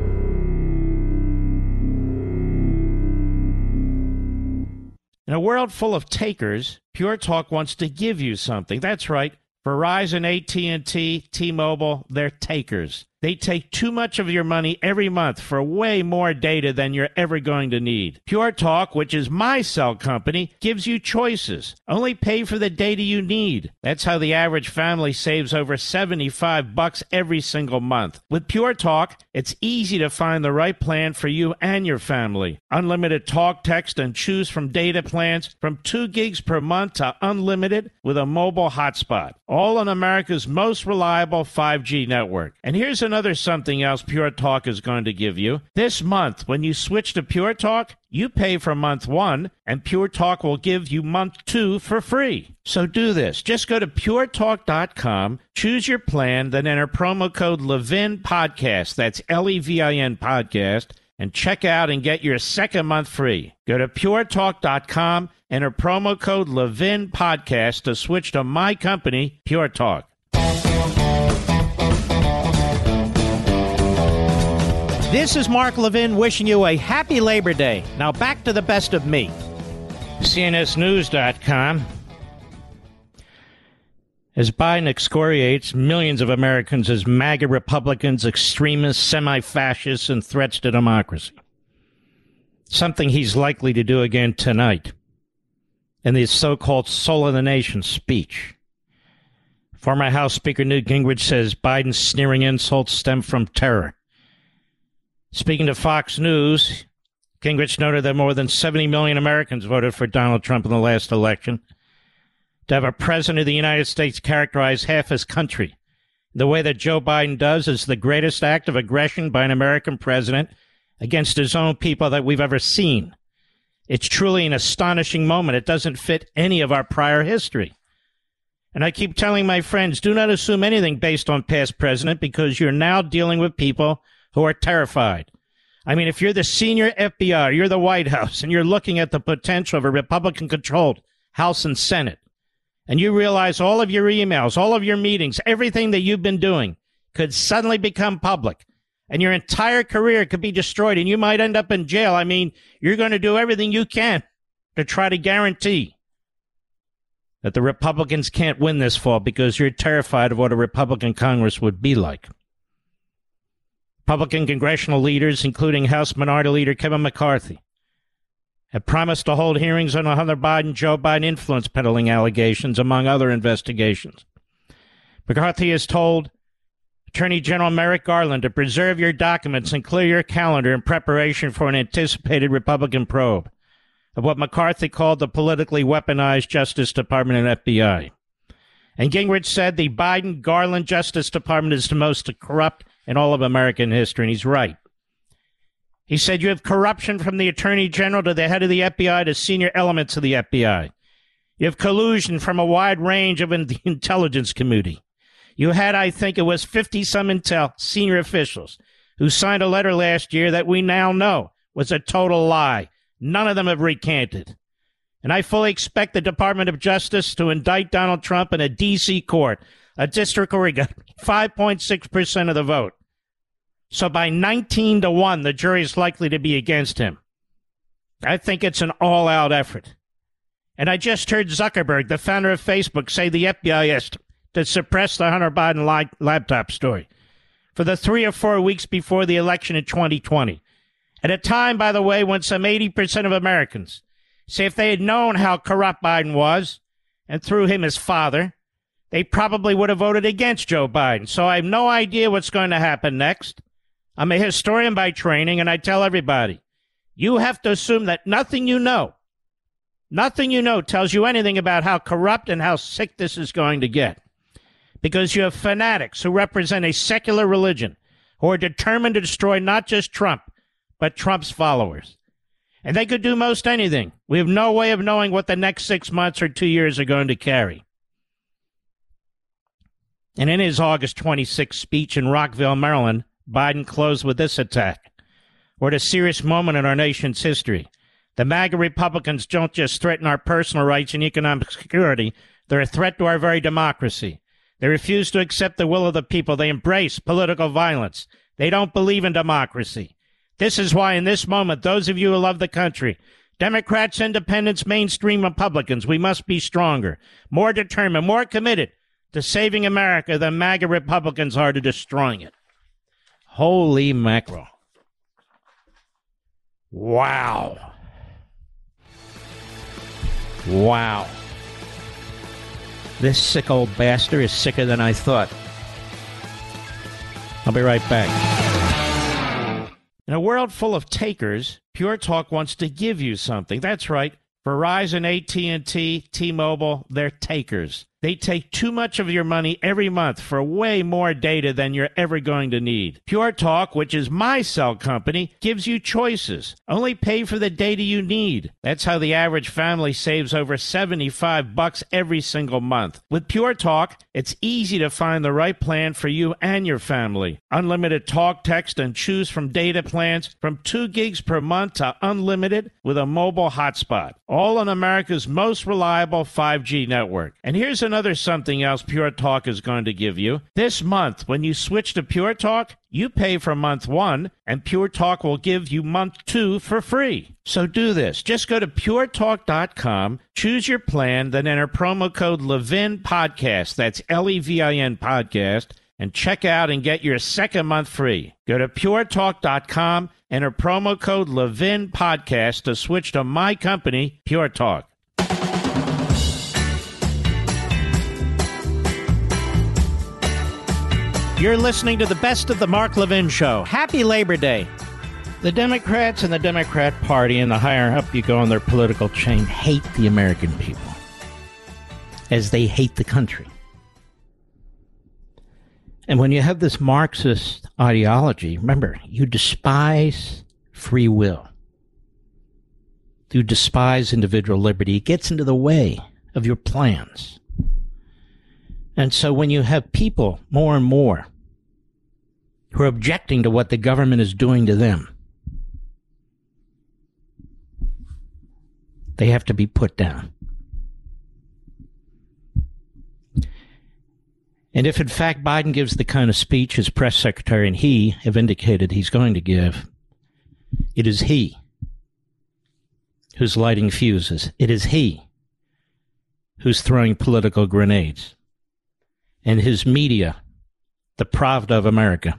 In a world full of takers, Pure Talk wants to give you something. That's right. Verizon, A T and T, T-Mobile, they're takers. They take too much of your money every month for way more data than you're ever going to need. Pure Talk, which is my cell company, gives you choices. Only pay for the data you need. That's how the average family saves over seventy-five bucks every single month. With Pure Talk, it's easy to find the right plan for you and your family. Unlimited talk, text, and choose from data plans from two gigs per month to unlimited with a mobile hotspot. All on America's most reliable five G network. And here's another something else Pure Talk is going to give you. This month, when you switch to Pure Talk, you pay for month one, and Pure Talk will give you month two for free. So do this. Just go to pure talk dot com, choose your plan, then enter promo code Levin Podcast. That's L E V I N Podcast, and check out and get your second month free. Go to pure talk dot com, enter promo code Levin Podcast to switch to my company, Pure Talk. This is Mark Levin wishing you a happy Labor Day. Now back to the best of me. C N S News dot com. As Biden excoriates millions of Americans as MAGA Republicans, extremists, semi-fascists, and threats to democracy. Something he's likely to do again tonight in the so-called Soul of the Nation speech. Former House Speaker Newt Gingrich says Biden's sneering insults stem from terror. Speaking to Fox News, Gingrich noted that more than seventy million Americans voted for Donald Trump in the last election. To have a president of the United States characterize half his country the way that Joe Biden does is the greatest act of aggression by an American president against his own people that we've ever seen. It's truly an astonishing moment. It doesn't fit any of our prior history. And I keep telling my friends, do not assume anything based on past president, because you're now dealing with people who are terrified. I mean, if you're the senior F B I, or you're the White House, and you're looking at the potential of a Republican-controlled House and Senate, and you realize all of your emails, all of your meetings, everything that you've been doing could suddenly become public, and your entire career could be destroyed, and you might end up in jail. I mean, you're going to do everything you can to try to guarantee that the Republicans can't win this fall because you're terrified of what a Republican Congress would be like. Republican congressional leaders, including House Minority Leader Kevin McCarthy, have promised to hold hearings on the Hunter Biden, Joe Biden influence peddling allegations, among other investigations. McCarthy has told Attorney General Merrick Garland to preserve your documents and clear your calendar in preparation for an anticipated Republican probe of what McCarthy called the politically weaponized Justice Department and F B I. And Gingrich said the Biden-Garland Justice Department is the most corrupt in all of American history, and he's right. He said you have corruption from the Attorney General to the head of the F B I to senior elements of the F B I. You have collusion from a wide range of the intelligence community. You had, I think it was fifty-some intel senior officials who signed a letter last year that we now know was a total lie. None of them have recanted. And I fully expect the Department of Justice to indict Donald Trump in a D C court, a district where he got five point six percent of the vote. So by nineteen to one, the jury is likely to be against him. I think it's an all-out effort. And I just heard Zuckerberg, the founder of Facebook, say the F B I is to suppress the Hunter Biden li- laptop story for the three or four weeks before the election in twenty twenty. At a time, by the way, when some eighty percent of Americans say if they had known how corrupt Biden was, and through him his father, they probably would have voted against Joe Biden. So I have no idea what's going to happen next. I'm a historian by training, and I tell everybody, you have to assume that nothing you know, nothing you know tells you anything about how corrupt and how sick this is going to get. Because you have fanatics who represent a secular religion who are determined to destroy not just Trump, but Trump's followers. And they could do most anything. We have no way of knowing what the next six months or two years are going to carry. And in his August twenty-sixth speech in Rockville, Maryland, Biden closed with this attack. We're at a serious moment in our nation's history. The MAGA Republicans don't just threaten our personal rights and economic security. They're a threat to our very democracy. They refuse to accept the will of the people. They embrace political violence. They don't believe in democracy. This is why in this moment, those of you who love the country, Democrats, independents, mainstream Republicans, we must be stronger, more determined, more committed to saving America than MAGA Republicans are to destroying it. Holy mackerel. Wow. Wow. This sick old bastard is sicker than I thought. I'll be right back. In a world full of takers, Pure Talk wants to give you something. That's right. Verizon, A T and T, T-Mobile, they're takers. They take too much of your money every month for way more data than you're ever going to need. Pure Talk, which is my cell company, gives you choices. Only pay for the data you need. That's how the average family saves over seventy-five bucks every single month. With Pure Talk, it's easy to find the right plan for you and your family. Unlimited talk, text, and choose from data plans from two gigs per month to unlimited with a mobile hotspot. All on America's most reliable five G network. And here's another something else Pure Talk is going to give you. This month, when you switch to Pure Talk, you pay for month one, and Pure Talk will give you month two for free. So do this. Just go to pure talk dot com, choose your plan, then enter promo code Levin Podcast. That's L E V I N Podcast, and check out and get your second month free. Go to pure talk dot com, enter promo code Levin Podcast to switch to my company, Pure Talk. You're listening to the best of the Mark Levin Show. Happy Labor Day. The Democrats and the Democrat Party and the higher up you go on their political chain hate the American people as they hate the country. And when you have this Marxist ideology, remember, you despise free will. You despise individual liberty. It gets into the way of your plans. And so when you have people more and more who are objecting to what the government is doing to them, they have to be put down. And if in fact Biden gives the kind of speech his press secretary and he have indicated he's going to give, it is he who's lighting fuses. It is he who's throwing political grenades. And his media, the Pravda of America.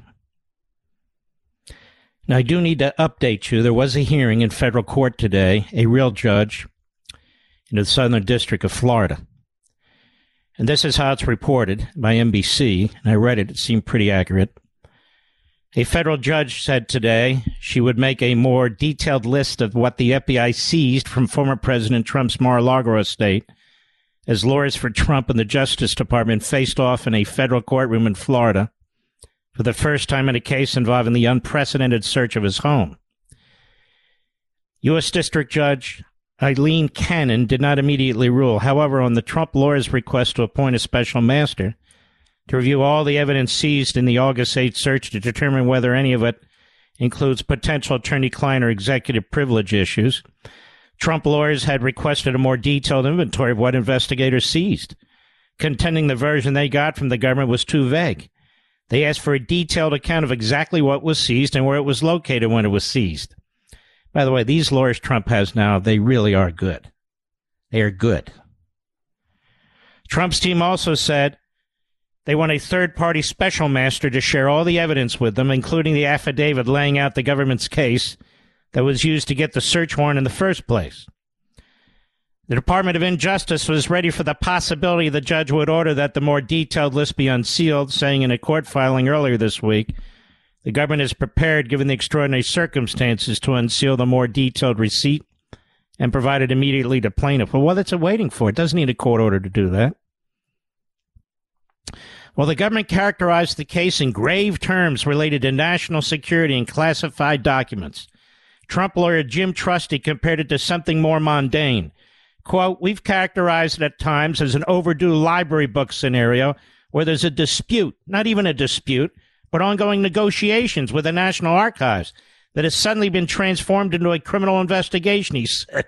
Now, I do need to update you. There was a hearing in federal court today, a real judge in the Southern District of Florida. And this is how it's reported by N B C, and I read it. It seemed pretty accurate. A federal judge said today she would make a more detailed list of what the F B I seized from former President Trump's Mar-a-Lago estate as lawyers for Trump and the Justice Department faced off in a federal courtroom in Florida for the first time in a case involving the unprecedented search of his home. U S. District Judge Eileen Cannon did not immediately rule. However, on the Trump lawyers' request to appoint a special master to review all the evidence seized in the August eighth search to determine whether any of it includes potential attorney-client or executive privilege issues, Trump lawyers had requested a more detailed inventory of what investigators seized, contending the version they got from the government was too vague. They asked for a detailed account of exactly what was seized and where it was located when it was seized. By the way, these lawyers Trump has now, they really are good. They are good. Trump's team also said they want a third-party special master to share all the evidence with them, including the affidavit laying out the government's case that was used to get the search warrant in the first place. The Department of Injustice was ready for the possibility the judge would order that the more detailed list be unsealed, saying in a court filing earlier this week, the government is prepared, given the extraordinary circumstances, to unseal the more detailed receipt and provide it immediately to plaintiff. Well, what's it waiting for? It doesn't need a court order to do that. Well, the government characterized the case in grave terms related to national security and classified documents. Trump lawyer Jim Trusty compared it to something more mundane. Quote, we've characterized it at times as an overdue library book scenario where there's a dispute, not even a dispute, but ongoing negotiations with the National Archives that has suddenly been transformed into a criminal investigation, he said.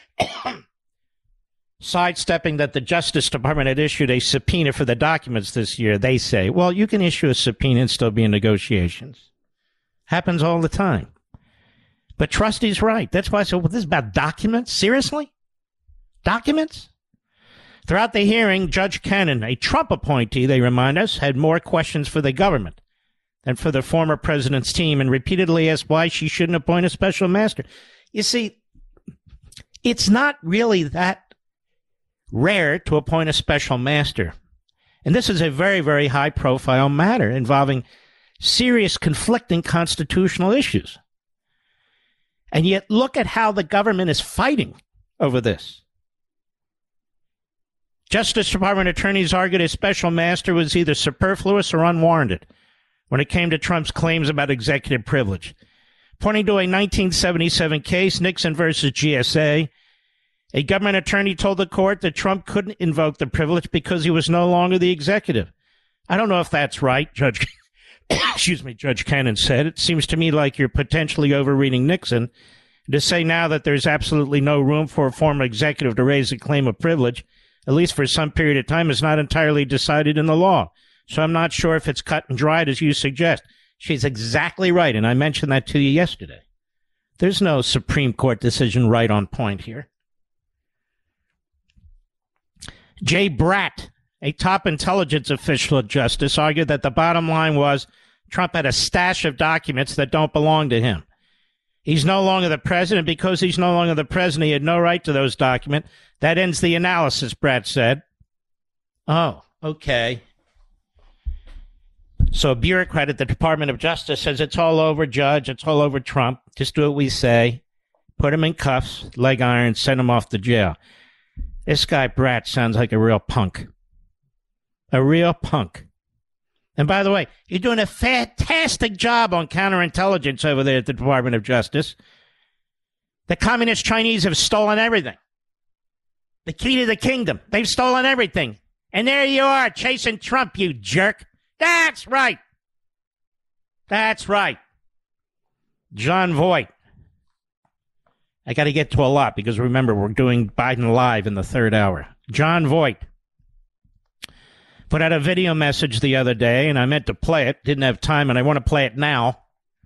Sidestepping that the Justice Department had issued a subpoena for the documents this year, they say, well, you can issue a subpoena and still be in negotiations. Happens all the time. But Trusty's right. That's why I said, well, this is about documents? Seriously? Documents? Throughout the hearing, Judge Cannon, a Trump appointee, they remind us, had more questions for the government than for the former president's team and repeatedly asked why she shouldn't appoint a special master. You see, it's not really that rare to appoint a special master. And this is a very, very high-profile matter involving serious conflicting constitutional issues. And yet look at how the government is fighting over this. Justice Department attorneys argued a special master was either superfluous or unwarranted when it came to Trump's claims about executive privilege. Pointing to a nineteen seventy-seven case, Nixon versus G S A, a government attorney told the court that Trump couldn't invoke the privilege because he was no longer the executive. I don't know if that's right, Judge excuse me, Judge Cannon said. It seems to me like you're potentially overreading Nixon. To say now that there's absolutely no room for a former executive to raise a claim of privilege, at least for some period of time, is not entirely decided in the law. So I'm not sure if it's cut and dried as you suggest. She's exactly right, and I mentioned that to you yesterday. There's no Supreme Court decision right on point here. Jay Bratt, a top intelligence official at Justice, argued that the bottom line was Trump had a stash of documents that don't belong to him. He's no longer the president. Because he's no longer the president, he had no right to those documents. That ends the analysis, Bratt said. Oh, okay. So a bureaucrat at the Department of Justice says it's all over, Judge. It's all over Trump. Just do what we say. Put him in cuffs, leg irons, send him off to jail. This guy Bratt sounds like a real punk. A real punk. And by the way, you're doing a fantastic job on counterintelligence over there at the Department of Justice. The communist Chinese have stolen everything. The key to the kingdom. They've stolen everything. And there you are, chasing Trump, you jerk. That's right. That's right. John Voight. I got to get to a lot because remember, we're doing Biden Live in the third hour. John Voight put out a video message the other day, and I meant to play it. Didn't have time, and I want to play it now.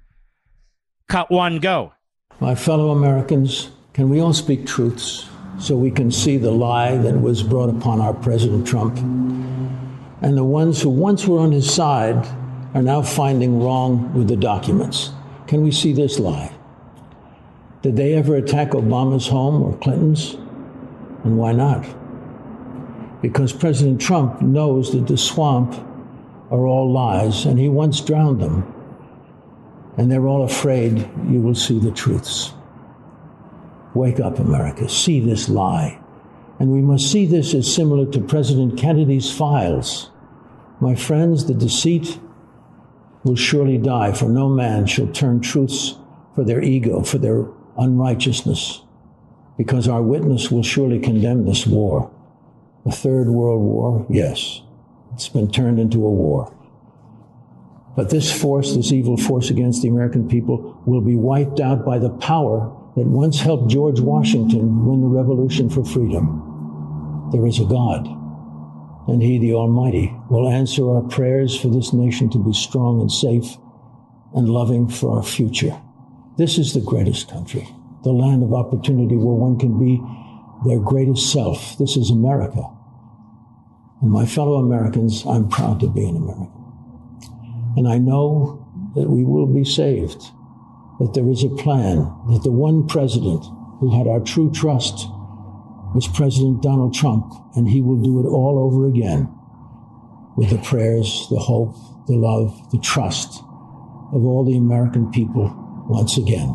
Cut one, go. My fellow Americans, can we all speak truths so we can see the lie that was brought upon our President Trump? And the ones who once were on his side are now finding wrong with the documents. Can we see this lie? Did they ever attack Obama's home or Clinton's? And why not? Because President Trump knows that the swamp are all lies, and he once drowned them. And they're all afraid you will see the truths. Wake up, America. See this lie. And we must see this as similar to President Kennedy's files. My friends, the deceit will surely die, for no man shall turn truths for their ego, for their unrighteousness, because our witness will surely condemn this war. A third world war, yes, it's been turned into a war. But this force, this evil force against the American people, will be wiped out by the power that once helped George Washington win the revolution for freedom. There is a God, and he, the Almighty, will answer our prayers for this nation to be strong and safe and loving for our future. This is the greatest country, the land of opportunity where one can be their greatest self. This is America. And my fellow Americans, I'm proud to be an American. And I know that we will be saved, that there is a plan, that the one president who had our true trust was President Donald Trump, and he will do it all over again with the prayers, the hope, the love, the trust of all the American people once again.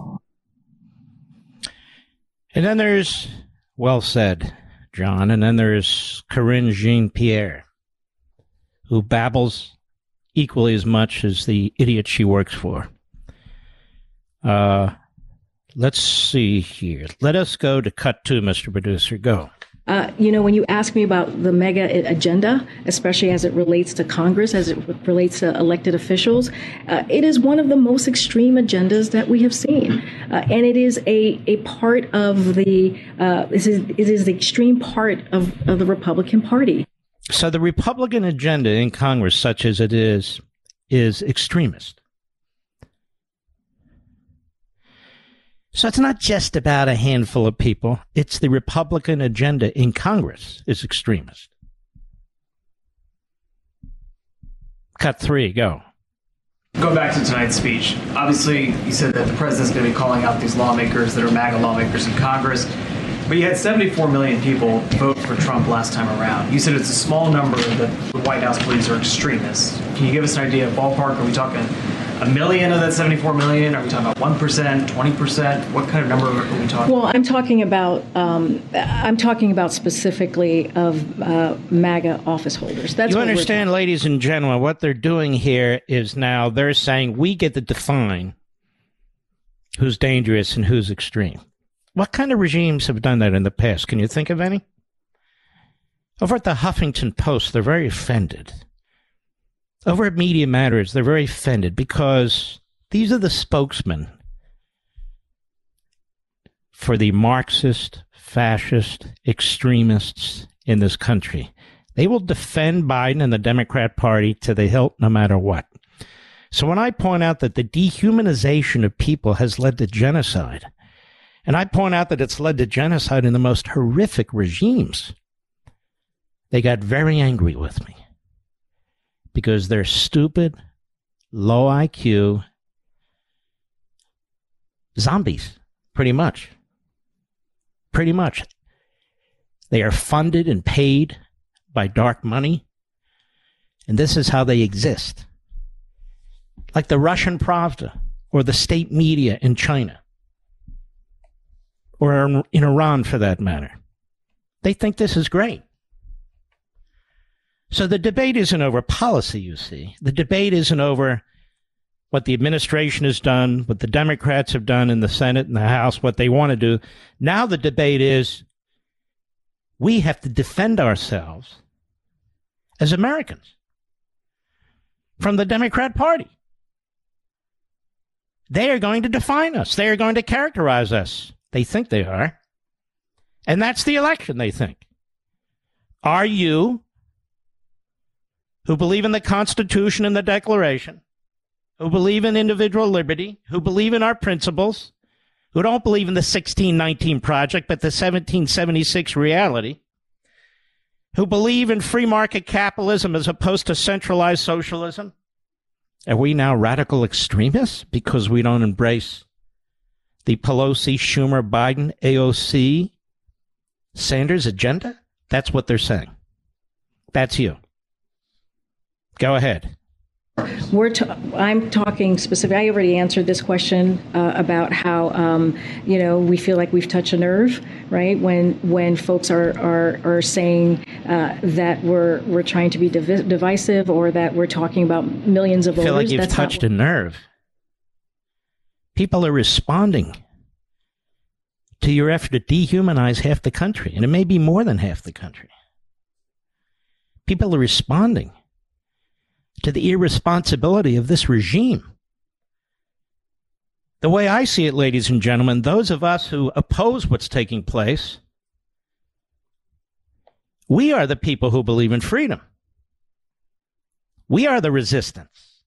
And then there's, well said, John, and then there's Karine Jean-Pierre, who babbles equally as much as the idiot she works for. Uh, let's see here. Let us go to cut two, Mister Producer. Go. Uh, you know, when you ask me about the mega agenda, especially as it relates to Congress, as it relates to elected officials, uh, it is one of the most extreme agendas that we have seen. Uh, and it is a, a part of the, uh, this is, it is the extreme part of, of the Republican Party. So the Republican agenda in Congress, such as it is, is extremist. So it's not just about a handful of people. It's the Republican agenda in Congress is extremist. Cut three, go. Go back to tonight's speech. Obviously, you said that the president's going to be calling out these lawmakers that are MAGA lawmakers in Congress. But you had seventy-four million people vote for Trump last time around. You said it's a small number that the White House believes are extremists. Can you give us an idea of ballpark? Are we talking a million of that seventy-four million? Are we talking about one percent, twenty percent? What kind of number are we talking? Well, I'm talking about um, I'm talking about specifically of uh, MAGA office holders. That's you what understand, ladies and gentlemen, what they're doing here is now they're saying we get to define who's dangerous and who's extreme. What kind of regimes have done that in the past? Can you think of any? Over at the Huffington Post, they're very offended. Over at Media Matters, they're very offended because these are the spokesmen for the Marxist, fascist, extremists in this country. They will defend Biden and the Democrat Party to the hilt no matter what. So when I point out that the dehumanization of people has led to genocide, and I point out that it's led to genocide in the most horrific regimes, they got very angry with me. Because they're stupid, low I Q zombies, pretty much. Pretty much. They are funded and paid by dark money, and this is how they exist. Like the Russian Pravda, or the state media in China, or in Iran for that matter. They think this is great. So the debate isn't over policy, you see. The debate isn't over what the administration has done, what the Democrats have done in the Senate and the House, what they want to do. Now the debate is we have to defend ourselves as Americans from the Democrat Party. They are going to define us. They are going to characterize us. They think they are. And that's the election, they think. Are you, who believe in the Constitution and the Declaration, who believe in individual liberty, who believe in our principles, who don't believe in the sixteen nineteen Project, but the seventeen seventy-six reality, who believe in free market capitalism as opposed to centralized socialism? Are we now radical extremists because we don't embrace the Pelosi, Schumer, Biden, A O C, Sanders agenda? That's what they're saying. That's you. Go ahead. We're t- I'm talking specifically. I already answered this question uh, about how um, you know we feel like we've touched a nerve, right? When when folks are are are saying uh, that we're we're trying to be div- divisive, or that we're talking about millions of voters. I feel like you've That's touched not- a nerve. People are responding to your effort to dehumanize half the country, and it may be more than half the country. People are responding to the irresponsibility of this regime. The way I see it, ladies and gentlemen, those of us who oppose what's taking place, we are the people who believe in freedom. We are the resistance.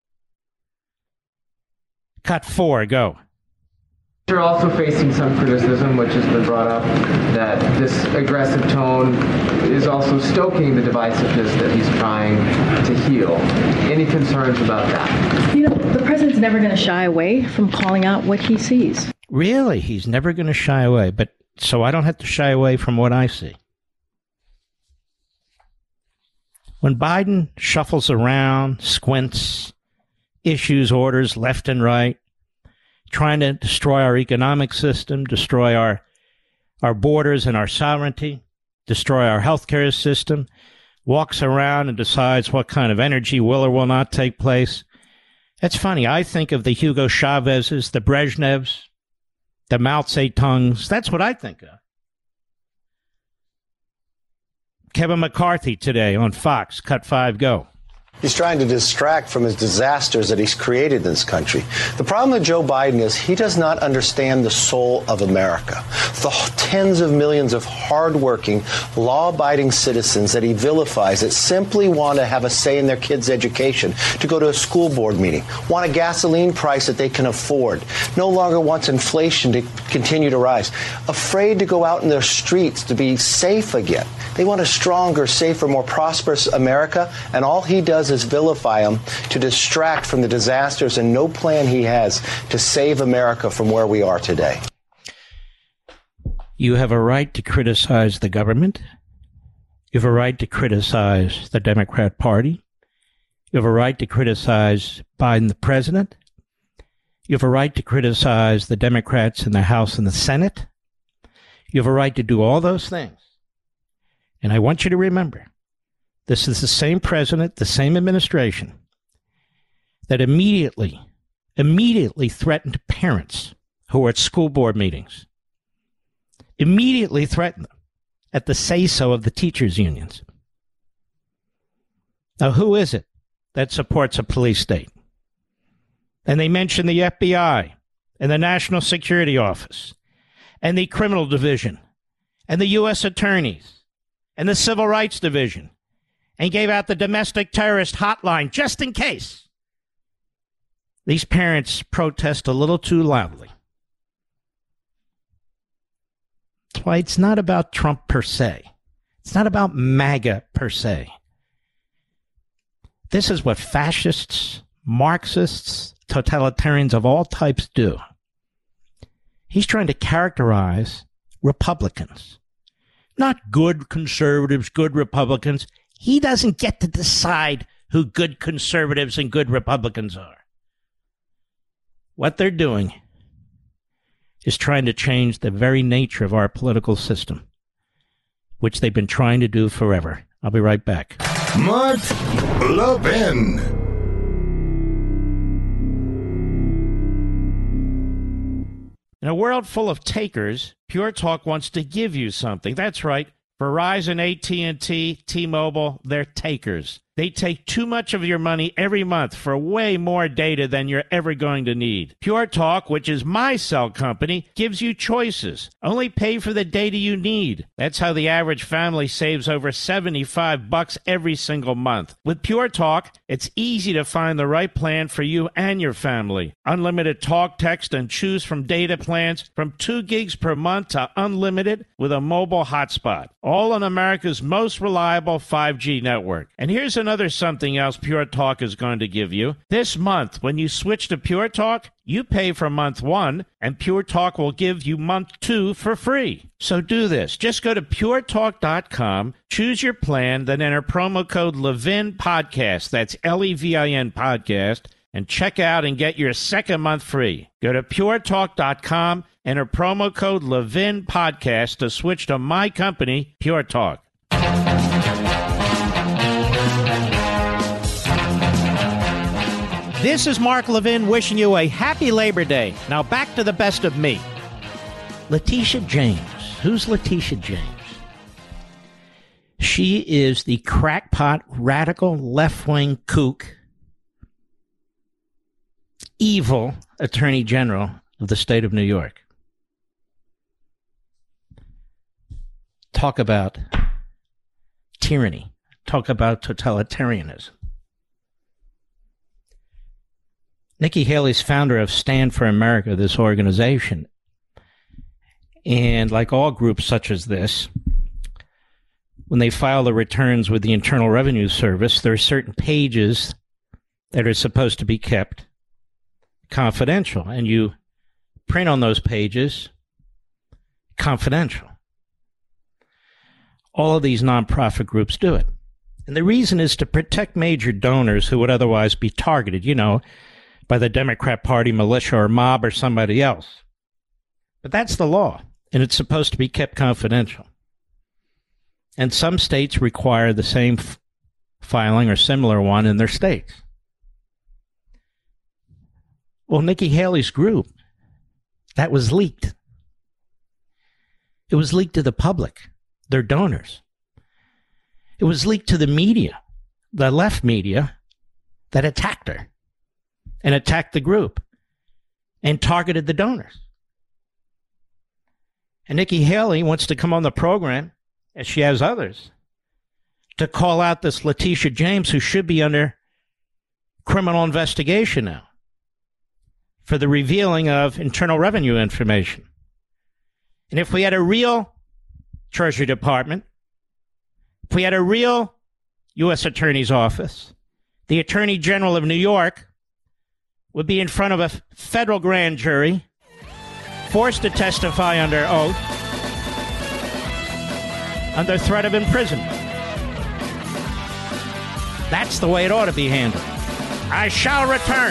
Cut four, go. You're also facing some criticism, which has been brought up, that this aggressive tone is also stoking the divisiveness that he's trying to heal. Any concerns about that? You know, the president's never going to shy away from calling out what he sees. Really? He's never going to shy away, but so I don't have to shy away from what I see. When Biden shuffles around, squints, issues orders left and right, trying to destroy our economic system, destroy our our borders and our sovereignty, destroy our healthcare system, walks around and decides what kind of energy will or will not take place. It's funny. I think of the Hugo Chavez's, the Brezhnevs, the Mao Zedongs. That's what I think of. Kevin McCarthy today on Fox. Cut five, go. He's trying to distract from his disasters that he's created in this country. The problem with Joe Biden is he does not understand the soul of America. The tens of millions of hardworking, law-abiding citizens that he vilifies that simply want to have a say in their kids' education, to go to a school board meeting, want a gasoline price that they can afford, no longer wants inflation to continue to rise, afraid to go out in their streets to be safe again. They want a stronger, safer, more prosperous America, and all he does is vilify them to distract from the disasters and no plan he has to save America from where we are today. You have a right to criticize the government. You have a right to criticize the Democrat Party. You have a right to criticize Biden, the president. You have a right to criticize the Democrats in the House and the Senate. You have a right to do all those things. And I want you to remember, this is the same president, the same administration that immediately, immediately threatened parents who were at school board meetings, immediately threatened them at the say-so of the teachers' unions. Now, who is it that supports a police state? And they mention the F B I and the National Security Office and the Criminal Division and the U S attorneys and the Civil Rights Division, and gave out the domestic terrorist hotline just in case these parents protest a little too loudly. That's why it's not about Trump per se. It's not about MAGA per se. This is what fascists, Marxists, totalitarians of all types do. He's trying to characterize Republicans. Not good conservatives, good Republicans. He doesn't get to decide who good conservatives and good Republicans are. What they're doing is trying to change the very nature of our political system, which they've been trying to do forever. I'll be right back. Mark Levin. In a world full of takers, Pure Talk wants to give you something. That's right. Verizon, A T and T, T-Mobile, they're takers. They take too much of your money every month for way more data than you're ever going to need. Pure Talk, which is my cell company, gives you choices. Only pay for the data you need. That's how the average family saves over seventy-five bucks every single month. With Pure Talk, it's easy to find the right plan for you and your family. Unlimited talk, text, and choose from data plans from two gigs per month to unlimited with a mobile hotspot. All on America's most reliable five G network. And here's an Another something else Pure Talk is going to give you. This month, when you switch to Pure Talk, you pay for month one, and Pure Talk will give you month two for free. So do this. Just go to pure talk dot com, choose your plan, then enter promo code Levin Podcast. That's L E V I N Podcast, and check out and get your second month free. Go to pure talk dot com, enter promo code Levin Podcast to switch to my company, Pure Talk. This is Mark Levin wishing you a happy Labor Day. Now back to the best of me. Letitia James. Who's Letitia James? She is the crackpot, radical, left-wing kook, evil Attorney General of the state of New York. Talk about tyranny. Talk about totalitarianism. Nikki Haley's founder of Stand for America, this organization. And like all groups such as this, when they file the returns with the Internal Revenue Service, there are certain pages that are supposed to be kept confidential. And you print on those pages, confidential. All of these nonprofit groups do it. And the reason is to protect major donors who would otherwise be targeted, you know, by the Democrat Party, militia, or mob, or somebody else. But that's the law, and it's supposed to be kept confidential. And some states require the same f- filing or similar one in their states. Well, Nikki Haley's group, that was leaked. It was leaked to the public, their donors. It was leaked to the media, the left media, that attacked her and attacked the group and targeted the donors. And Nikki Haley wants to come on the program, as she has others, to call out this Letitia James, who should be under criminal investigation now for the revealing of Internal Revenue information. And if we had a real Treasury Department, if we had a real U S Attorney's Office, the Attorney General of New York would be in front of a federal grand jury, forced to testify under oath, under threat of imprisonment. That's the way it ought to be handled. I shall return.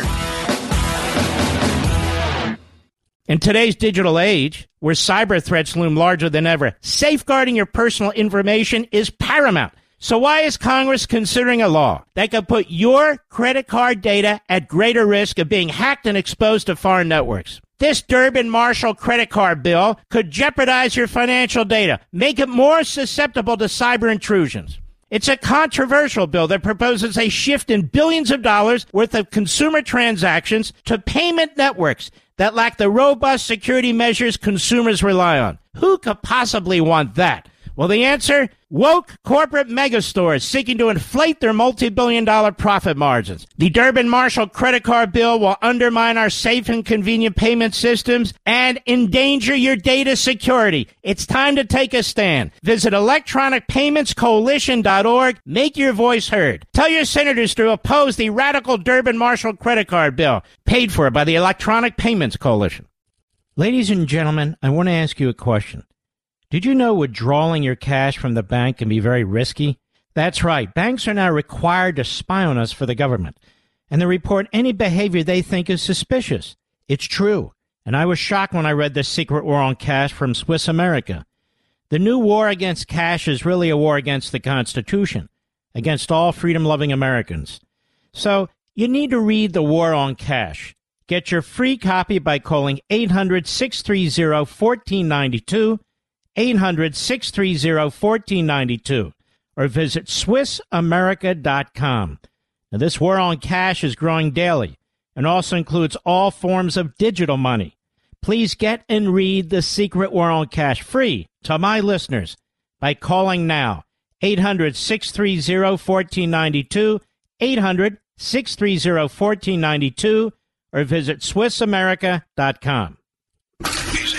In today's digital age, where cyber threats loom larger than ever, safeguarding your personal information is paramount. So why is Congress considering a law that could put your credit card data at greater risk of being hacked and exposed to foreign networks? This Durbin-Marshall credit card bill could jeopardize your financial data, make it more susceptible to cyber intrusions. It's a controversial bill that proposes a shift in billions of dollars worth of consumer transactions to payment networks that lack the robust security measures consumers rely on. Who could possibly want that? Well, the answer? Woke corporate megastores seeking to inflate their multi-billion dollar profit margins. The Durbin-Marshall credit card bill will undermine our safe and convenient payment systems and endanger your data security. It's time to take a stand. Visit electronic payments coalition dot org. Make your voice heard. Tell your senators to oppose the radical Durbin-Marshall credit card bill, paid for by the Electronic Payments Coalition. Ladies and gentlemen, I want to ask you a question. Did you know withdrawing your cash from the bank can be very risky? That's right. Banks are now required to spy on us for the government, and they report any behavior they think is suspicious. It's true, and I was shocked when I read The Secret War on Cash from Swiss America. The new war against cash is really a war against the Constitution, against all freedom-loving Americans. So you need to read The War on Cash. Get your free copy by calling eight hundred, six three zero, one four nine two, eight hundred, six three zero, one four nine two, or visit Swiss America dot com. Now, this war on cash is growing daily and also includes all forms of digital money. Please get and read The Secret War on Cash free to my listeners by calling now, eight hundred, six three zero, one four nine two, eight hundred, six three zero, one four nine two, or visit Swiss America dot com. He's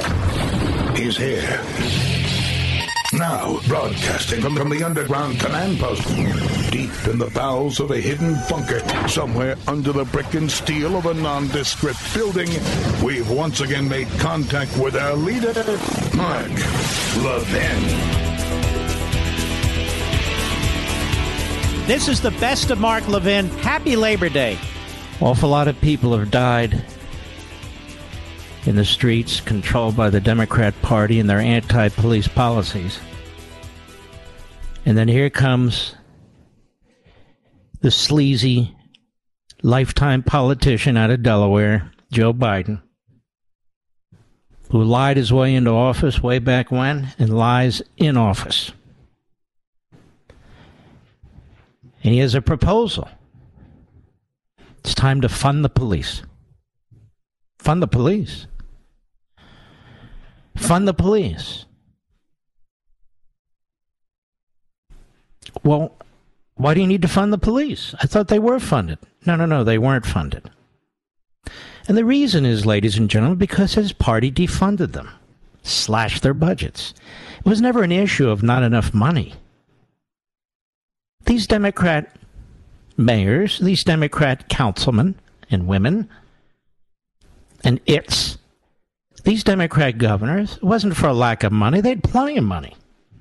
here. He's here. Now, broadcasting from, from the underground command post, deep in the bowels of a hidden bunker, somewhere under the brick and steel of a nondescript building, we've once again made contact with our leader, Mark Levin. This is the best of Mark Levin. Happy Labor Day. Awful lot of people have died in the streets controlled by the Democrat Party and their anti-police policies. And then here comes the sleazy, lifetime politician out of Delaware, Joe Biden, who lied his way into office way back when and lies in office. And he has a proposal. It's time to fund the police. Fund the police. Fund the police. Well, why do you need to fund the police? I thought they were funded. No, no, no, they weren't funded. And the reason is, ladies and gentlemen, because his party defunded them, slashed their budgets. It was never an issue of not enough money. These Democrat mayors, these Democrat councilmen and women, and it's, these Democrat governors, it wasn't for a lack of money. They had plenty of money.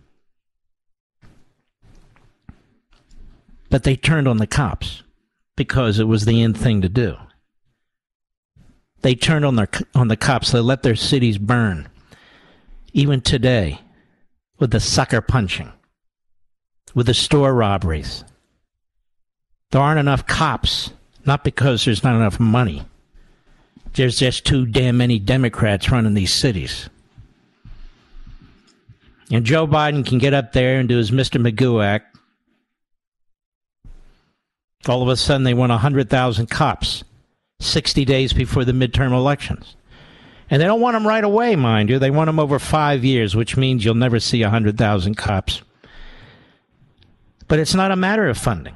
But they turned on the cops because it was the in thing to do. They turned on their on the cops. They let their cities burn. Even today, with the sucker punching, with the store robberies. There aren't enough cops, not because there's not enough money. There's just too damn many Democrats running these cities. And Joe Biden can get up there and do his Mister Magoo act All of a sudden, they want one hundred thousand cops sixty days before the midterm elections. And they don't want them right away, mind you. They want them over five years, which means you'll never see one hundred thousand cops. But it's not a matter of funding.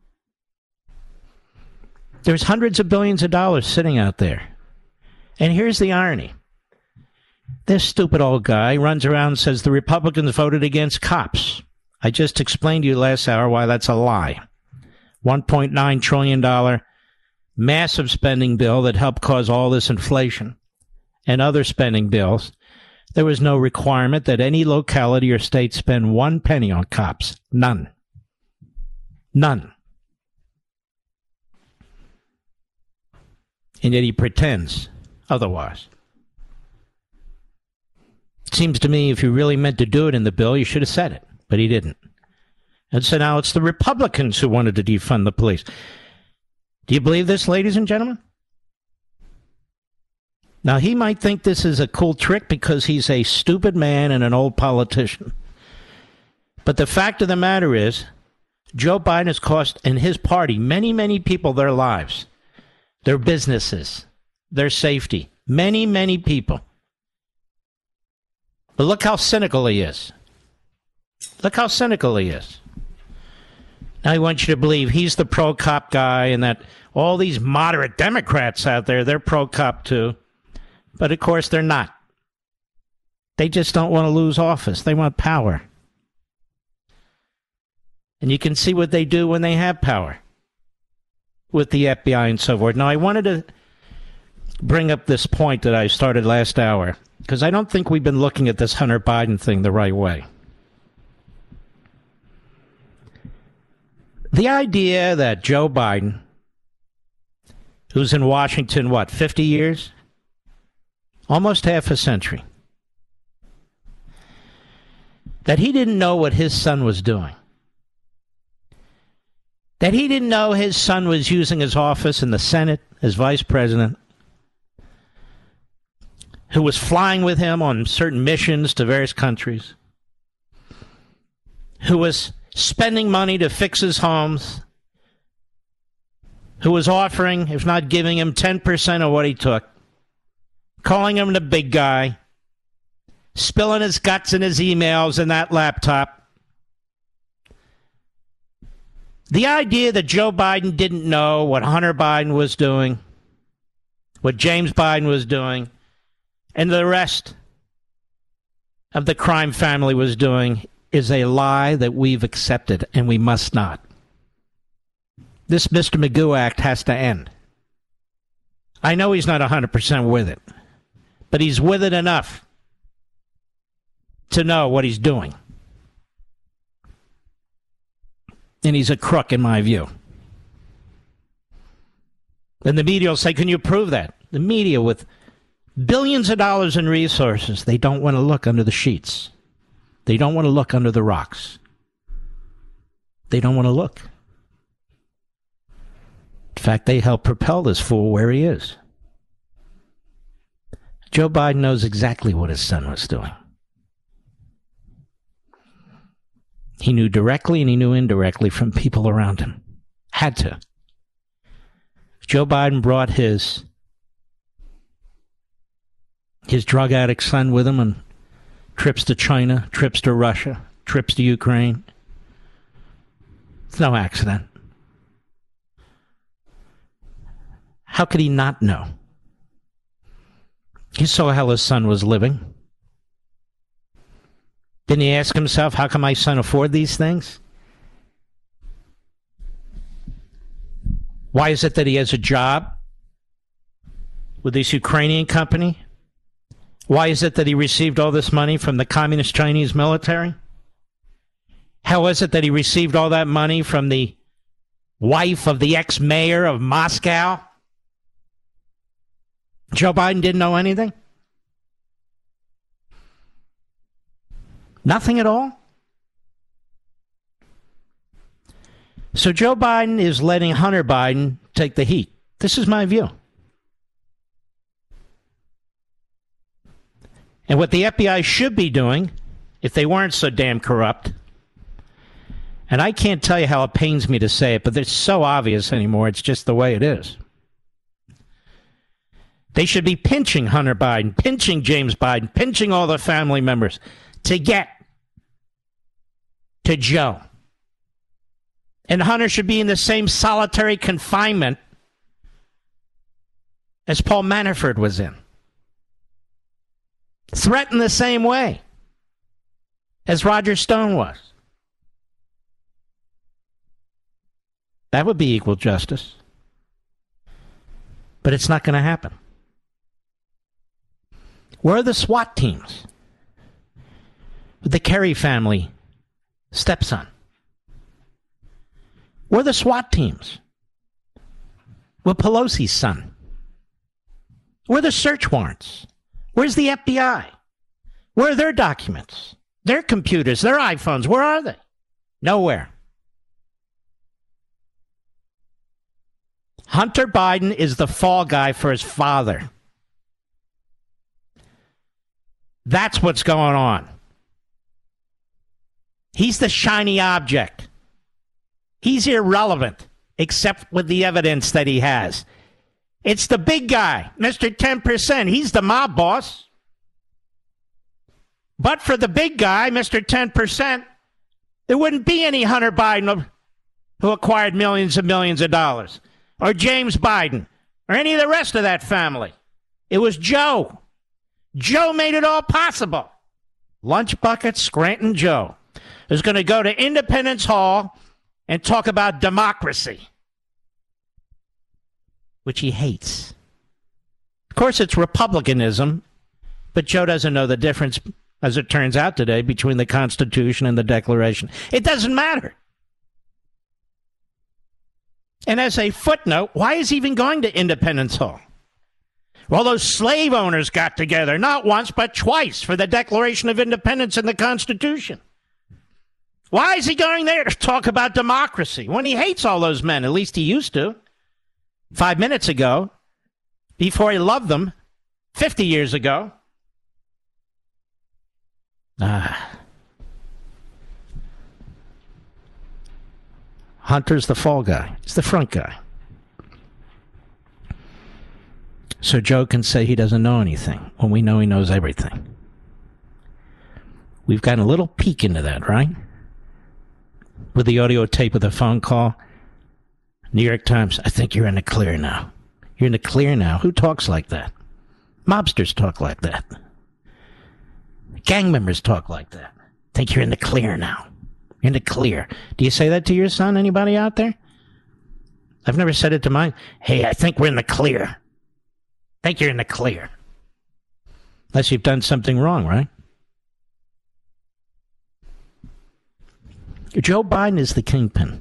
There's hundreds of billions of dollars sitting out there. And here's the irony. This stupid old guy runs around and says the Republicans voted against cops. I just explained to you last hour why that's a lie. one point nine trillion dollars massive spending bill that helped cause all this inflation and other spending bills. There was no requirement that any locality or state spend one penny on cops. None. None. And yet he pretends otherwise. It seems to me if you really meant to do it in the bill, you should have said it, but he didn't. And so now it's the Republicans who wanted to defund the police. Do you believe this, ladies and gentlemen? Now, he might think this is a cool trick because he's a stupid man and an old politician. But the fact of the matter is, Joe Biden has cost, and his party, many, many people their lives, their businesses, their safety. Many, many people. But look how cynical he is. Look how cynical he is. Now he wants you to believe he's the pro-cop guy and that all these moderate Democrats out there, they're pro-cop too. But of course they're not. They just don't want to lose office. They want power. And you can see what they do when they have power with the F B I and so forth. Now I wanted to bring up this point that I started last hour because I don't think we've been looking at this Hunter Biden thing the right way. The idea that Joe Biden, who's in Washington, what, fifty years? Almost half a century. That he didn't know what his son was doing. That he didn't know his son was using his office in the Senate as vice president, who was flying with him on certain missions to various countries, who was spending money to fix his homes, who was offering, if not giving him, ten percent of what he took, calling him the big guy, spilling his guts in his emails in that laptop. The idea that Joe Biden didn't know what Hunter Biden was doing, what James Biden was doing, and the rest of the crime family was doing is a lie that we've accepted, and we must not. This Mister Magoo Act has to end. I know he's not one hundred percent with it, but he's with it enough to know what he's doing. And he's a crook, in my view. And the media will say, can you prove that? The media, with billions of dollars in resources, they don't want to look under the sheets. They don't want to look under the rocks. They don't want to look. In fact, they help propel this fool where he is. Joe Biden knows exactly what his son was doing. He knew directly and he knew indirectly from people around him. Had to. Joe Biden brought his his drug addict son with him on trips to China, trips to Russia, trips to Ukraine. It's no accident. How could he not know? He saw how his son was living. Didn't he ask himself, how can my son afford these things? Why is it that he has a job with this Ukrainian company? Why is it that he received all this money from the Communist Chinese military? How is it that he received all that money from the wife of the ex-mayor of Moscow? Joe Biden didn't know anything? Nothing at all? So Joe Biden is letting Hunter Biden take the heat. This is my view. And what the F B I should be doing, if they weren't so damn corrupt, And I can't tell you how it pains me to say it, but it's so obvious anymore. It's just the way it is. They should be pinching Hunter Biden, pinching James Biden, pinching all the family members to get to Joe. And Hunter should be in the same solitary confinement as Paul Manafort was in. Threatened the same way as Roger Stone was. That would be equal justice. But it's not going to happen. Where are the SWAT teams? With the Kerry family stepson? Where are the SWAT teams? With Pelosi's son? Where are the search warrants? Where's the F B I? Where are their documents? Their computers, their iPhones, where are they? Nowhere. Hunter Biden is the fall guy for his father. That's what's going on. He's the shiny object. He's irrelevant, except with the evidence that he has. It's the big guy, Mister ten percent. He's the mob boss. But for the big guy, Mister ten percent, there wouldn't be any Hunter Biden who acquired millions and millions of dollars, or James Biden, or any of the rest of that family. It was Joe. Joe made it all possible. Lunch Bucket Scranton Joe is going to go to Independence Hall and talk about democracy, which he hates. Of course, it's republicanism, but Joe doesn't know the difference, as it turns out today, between the Constitution and the Declaration. It doesn't matter. And as a footnote, why is he even going to Independence Hall? Well, those slave owners got together, not once, but twice, for the Declaration of Independence and the Constitution. Why is he going there to talk about democracy when he hates all those men? At least he used to. Five minutes ago, before he loved them, fifty years ago. Ah. Hunter's the fall guy. He's the front guy. So Joe can say he doesn't know anything when we know he knows everything. We've gotten a little peek into that, right? With the audio tape of the phone call. New York Times, I think you're in the clear now. You're in the clear now. Who talks like that? Mobsters talk like that. Gang members talk like that. I think you're in the clear now. You're in the clear. Do you say that to your son? Anybody out there? I've never said it to mine. Hey, I think we're in the clear. I think you're in the clear. Unless you've done something wrong, right? Joe Biden is the kingpin.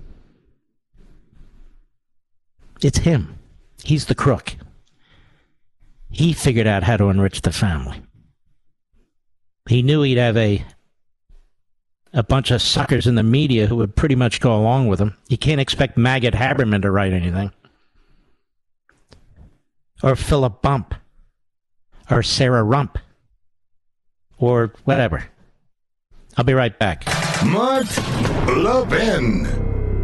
It's him. He's the crook. He figured out how to enrich the family. He knew he'd have a a bunch of suckers in the media who would pretty much go along with him. You can't expect Maggot Haberman to write anything. Or Philip Bump. Or Sarah Rump. Or whatever. I'll be right back. Mark Levin.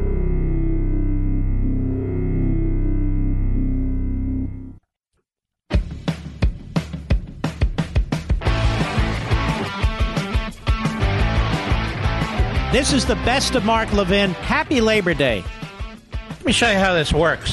This is the best of Mark Levin. Happy Labor Day. Let me show you how this works.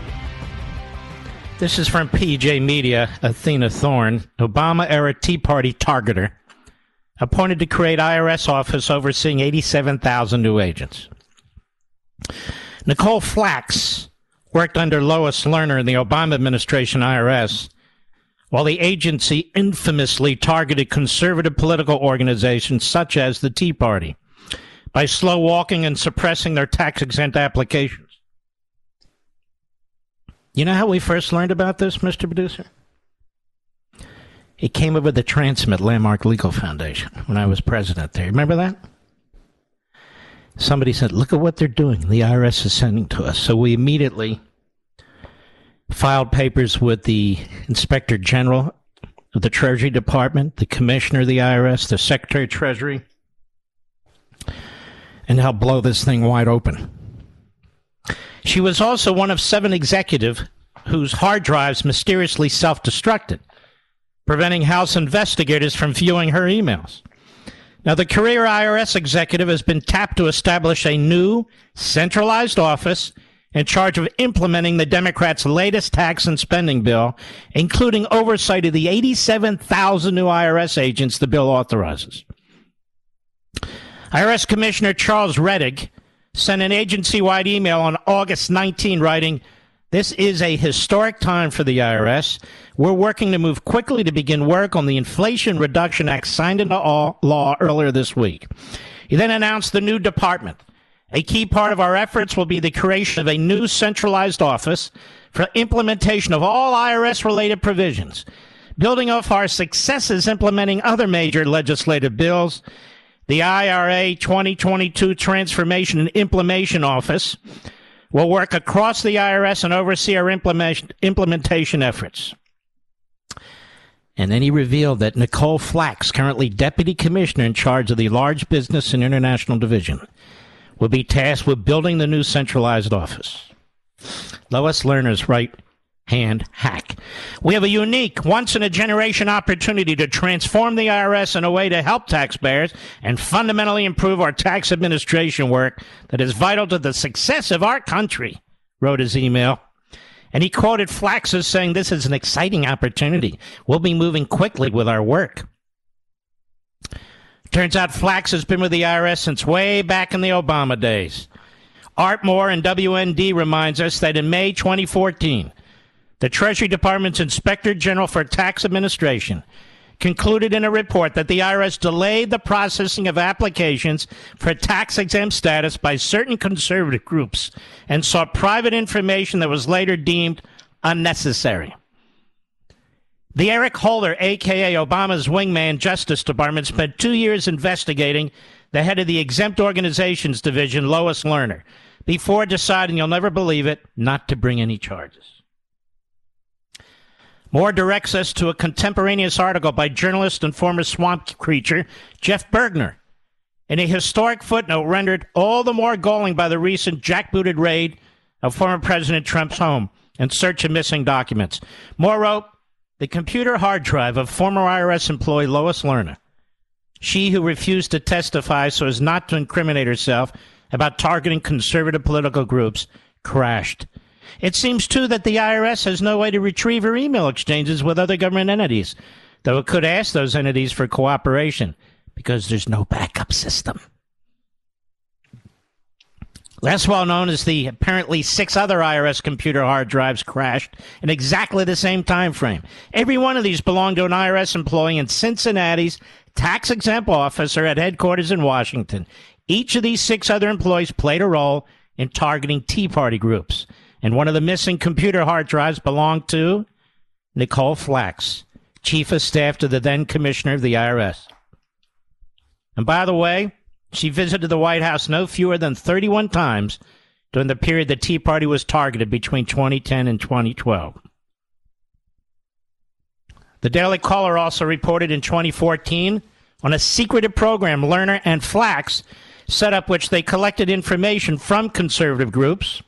This is from P J Media, Athena Thorne, Obama-era Tea Party targeter, appointed to create I R S office overseeing eighty-seven thousand new agents. Nicole Flax worked under Lois Lerner in the Obama administration I R S, while the agency infamously targeted conservative political organizations such as the Tea Party by slow walking and suppressing their tax-exempt applications. You know how we first learned about this, Mister Producer? It came over the transom at Landmark Legal Foundation when I was president there. Remember that? Somebody said, look at what they're doing. The I R S is sending to us. So we immediately filed papers with the Inspector General of the Treasury Department, the Commissioner of the I R S, the Secretary of Treasury, and help blow this thing wide open. She was also one of seven executives whose hard drives mysteriously self-destructed, preventing House investigators from viewing her emails. Now, the career I R S executive has been tapped to establish a new, centralized office in charge of implementing the Democrats' latest tax and spending bill, including oversight of the eighty-seven thousand new I R S agents the bill authorizes. I R S Commissioner Charles Rettig sent an agency-wide email on August nineteenth writing, "This is a historic time for the I R S. We're working to move quickly to begin work on the Inflation Reduction Act signed into law earlier this week." He then announced the new department. A key part of our efforts will be the creation of a new centralized office for implementation of all I R S-related provisions. Building off our successes implementing other major legislative bills, the I R A twenty twenty-two Transformation and Implementation Office will work across the I R S and oversee our implement- implementation efforts. And then he revealed that Nicole Flax, currently Deputy Commissioner in charge of the Large Business and International Division, will be tasked with building the new centralized office. Lois Lerner's right-hand hack. We have a unique, once-in-a-generation opportunity to transform the I R S in a way to help taxpayers and fundamentally improve our tax administration work that is vital to the success of our country, wrote his email. And he quoted Flax as saying, "This is an exciting opportunity. We'll be moving quickly with our work." Turns out Flax has been with the I R S since way back in the Obama days. Art Moore and W N D reminds us that in May twenty fourteen, the Treasury Department's Inspector General for Tax Administration concluded in a report that the I R S delayed the processing of applications for tax-exempt status by certain conservative groups and sought private information that was later deemed unnecessary. The Eric Holder, a k a. Obama's wingman Justice Department, spent two years investigating the head of the Exempt Organizations Division, Lois Lerner, before deciding, you'll never believe it, not to bring any charges. Moore directs us to a contemporaneous article by journalist and former swamp creature Jeff Bergner, in a historic footnote rendered all the more galling by the recent jackbooted raid of former President Trump's home in search of missing documents. Moore wrote, "The computer hard drive of former I R S employee Lois Lerner, she who refused to testify so as not to incriminate herself about targeting conservative political groups, crashed. It seems, too, that the I R S has no way to retrieve her email exchanges with other government entities, though it could ask those entities for cooperation, because there's no backup system." Less well known is the apparently six other I R S computer hard drives crashed in exactly the same time frame. Every one of these belonged to an I R S employee in Cincinnati's tax-exempt office or at headquarters in Washington. Each of these six other employees played a role in targeting Tea Party groups. And one of the missing computer hard drives belonged to Nicole Flax, chief of staff to the then commissioner of the I R S. And by the way, she visited the White House no fewer than thirty-one times during the period the Tea Party was targeted between twenty ten and twenty twelve. The Daily Caller also reported in twenty fourteen on a secretive program Lerner and Flax set up, which they collected information from conservative groups.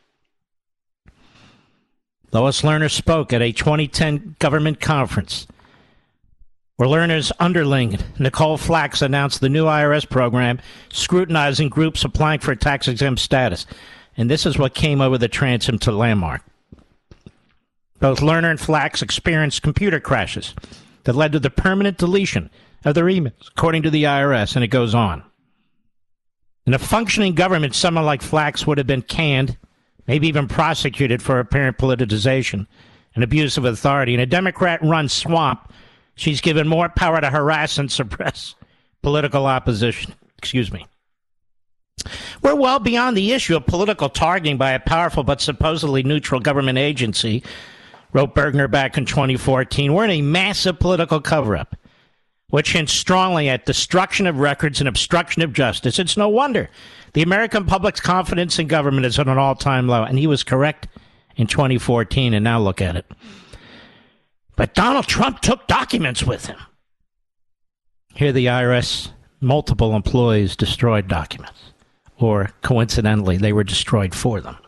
Lois Lerner spoke at a twenty ten government conference where Lerner's underling, Nicole Flax, announced the new I R S program scrutinizing groups applying for tax-exempt status. And this is what came over the transom to Landmark. Both Lerner and Flax experienced computer crashes that led to the permanent deletion of their emails, according to the I R S, and it goes on. In a functioning government, someone like Flax would have been canned, maybe even prosecuted for apparent politicization and abuse of authority. In a Democrat-run swamp, she's given more power to harass and suppress political opposition. Excuse me. We're well beyond the issue of political targeting by a powerful but supposedly neutral government agency, wrote Bergner back in twenty fourteen. We're in a massive political cover-up, which hints strongly at destruction of records and obstruction of justice. It's no wonder the American public's confidence in government is at an all-time low, and he was correct in twenty fourteen, and now look at it. But Donald Trump took documents with him. Here the I R S, multiple employees destroyed documents. or coincidentally, they were destroyed for them.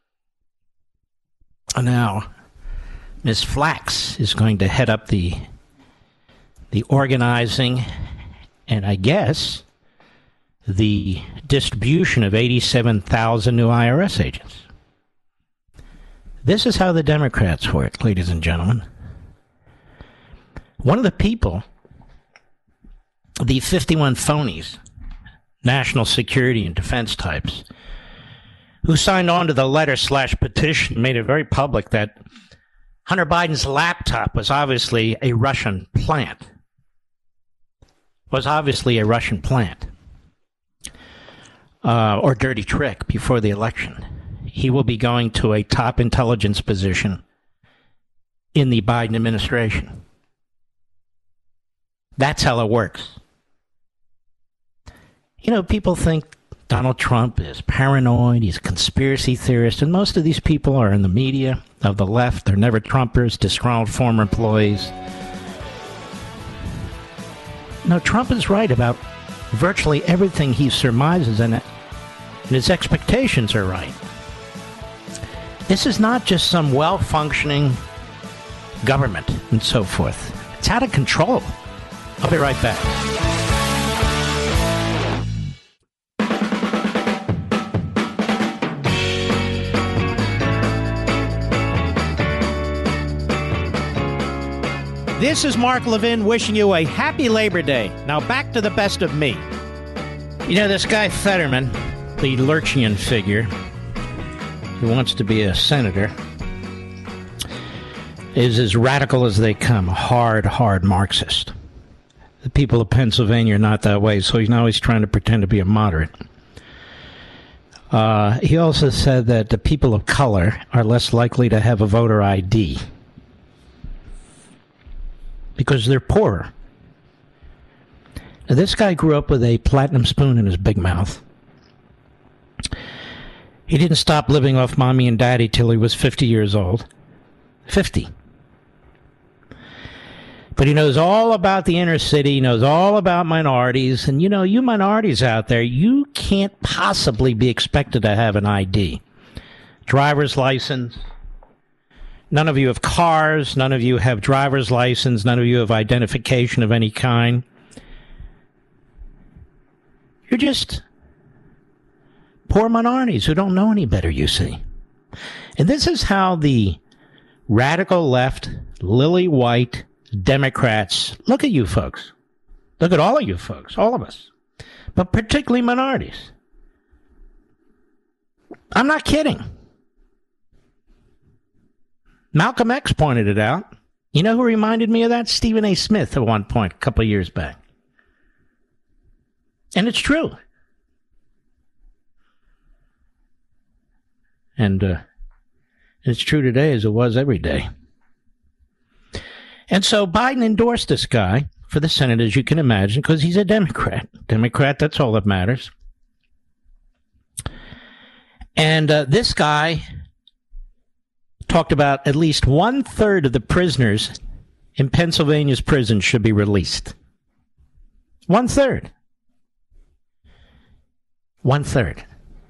Now, Miz Flax is going to head up the the organizing and, I guess, the distribution of eighty-seven thousand new I R S agents. This is how the Democrats work, ladies and gentlemen. One of the people, the fifty-one phonies, national security and defense types, who signed on to the letter slash petition, made it very public that Hunter Biden's laptop was obviously a Russian plant. Was obviously a Russian plant. Uh, or dirty trick before the election. He will be going to a top intelligence position in the Biden administration. That's how it works. You know, people think Donald Trump is paranoid, he's a conspiracy theorist, and most of these people are in the media of the left. They're never Trumpers, disgruntled former employees. No, Trump is right about virtually everything he surmises, and, and his expectations are right. This is not just some well-functioning government and so forth. It's out of control. I'll be right back. This is Mark Levin wishing you a happy Labor Day. Now back to the best of me. You know, this guy Fetterman, the Lurchian figure, who wants to be a senator, is as radical as they come, a hard, hard Marxist. The people of Pennsylvania are not that way, so he's now he's trying to pretend to be a moderate. Uh, he also said that the people of color are less likely to have a voter I D because they're poorer. Now, this guy grew up with a platinum spoon in his big mouth. He didn't stop living off mommy and daddy till he was fifty years old. fifty. But he knows all about the inner city, he knows all about minorities, and you know, you minorities out there, you can't possibly be expected to have an I D. Driver's license. None of you have cars, none of you have driver's license, none of you have identification of any kind. You're just poor minorities who don't know any better, you see. And this is how the radical left, lily white Democrats look at you folks. Look at all of you folks, all of us. But particularly minorities. I'm not kidding. Malcolm X pointed it out. You know who reminded me of that? Stephen A. Smith at one point, a couple of years back. And it's true. And uh, it's true today as it was every day. And so Biden endorsed this guy for the Senate, as you can imagine, because he's a Democrat. Democrat, that's all that matters. And uh, this guy talked about at least one-third of the prisoners in Pennsylvania's prisons should be released. One-third. One-third.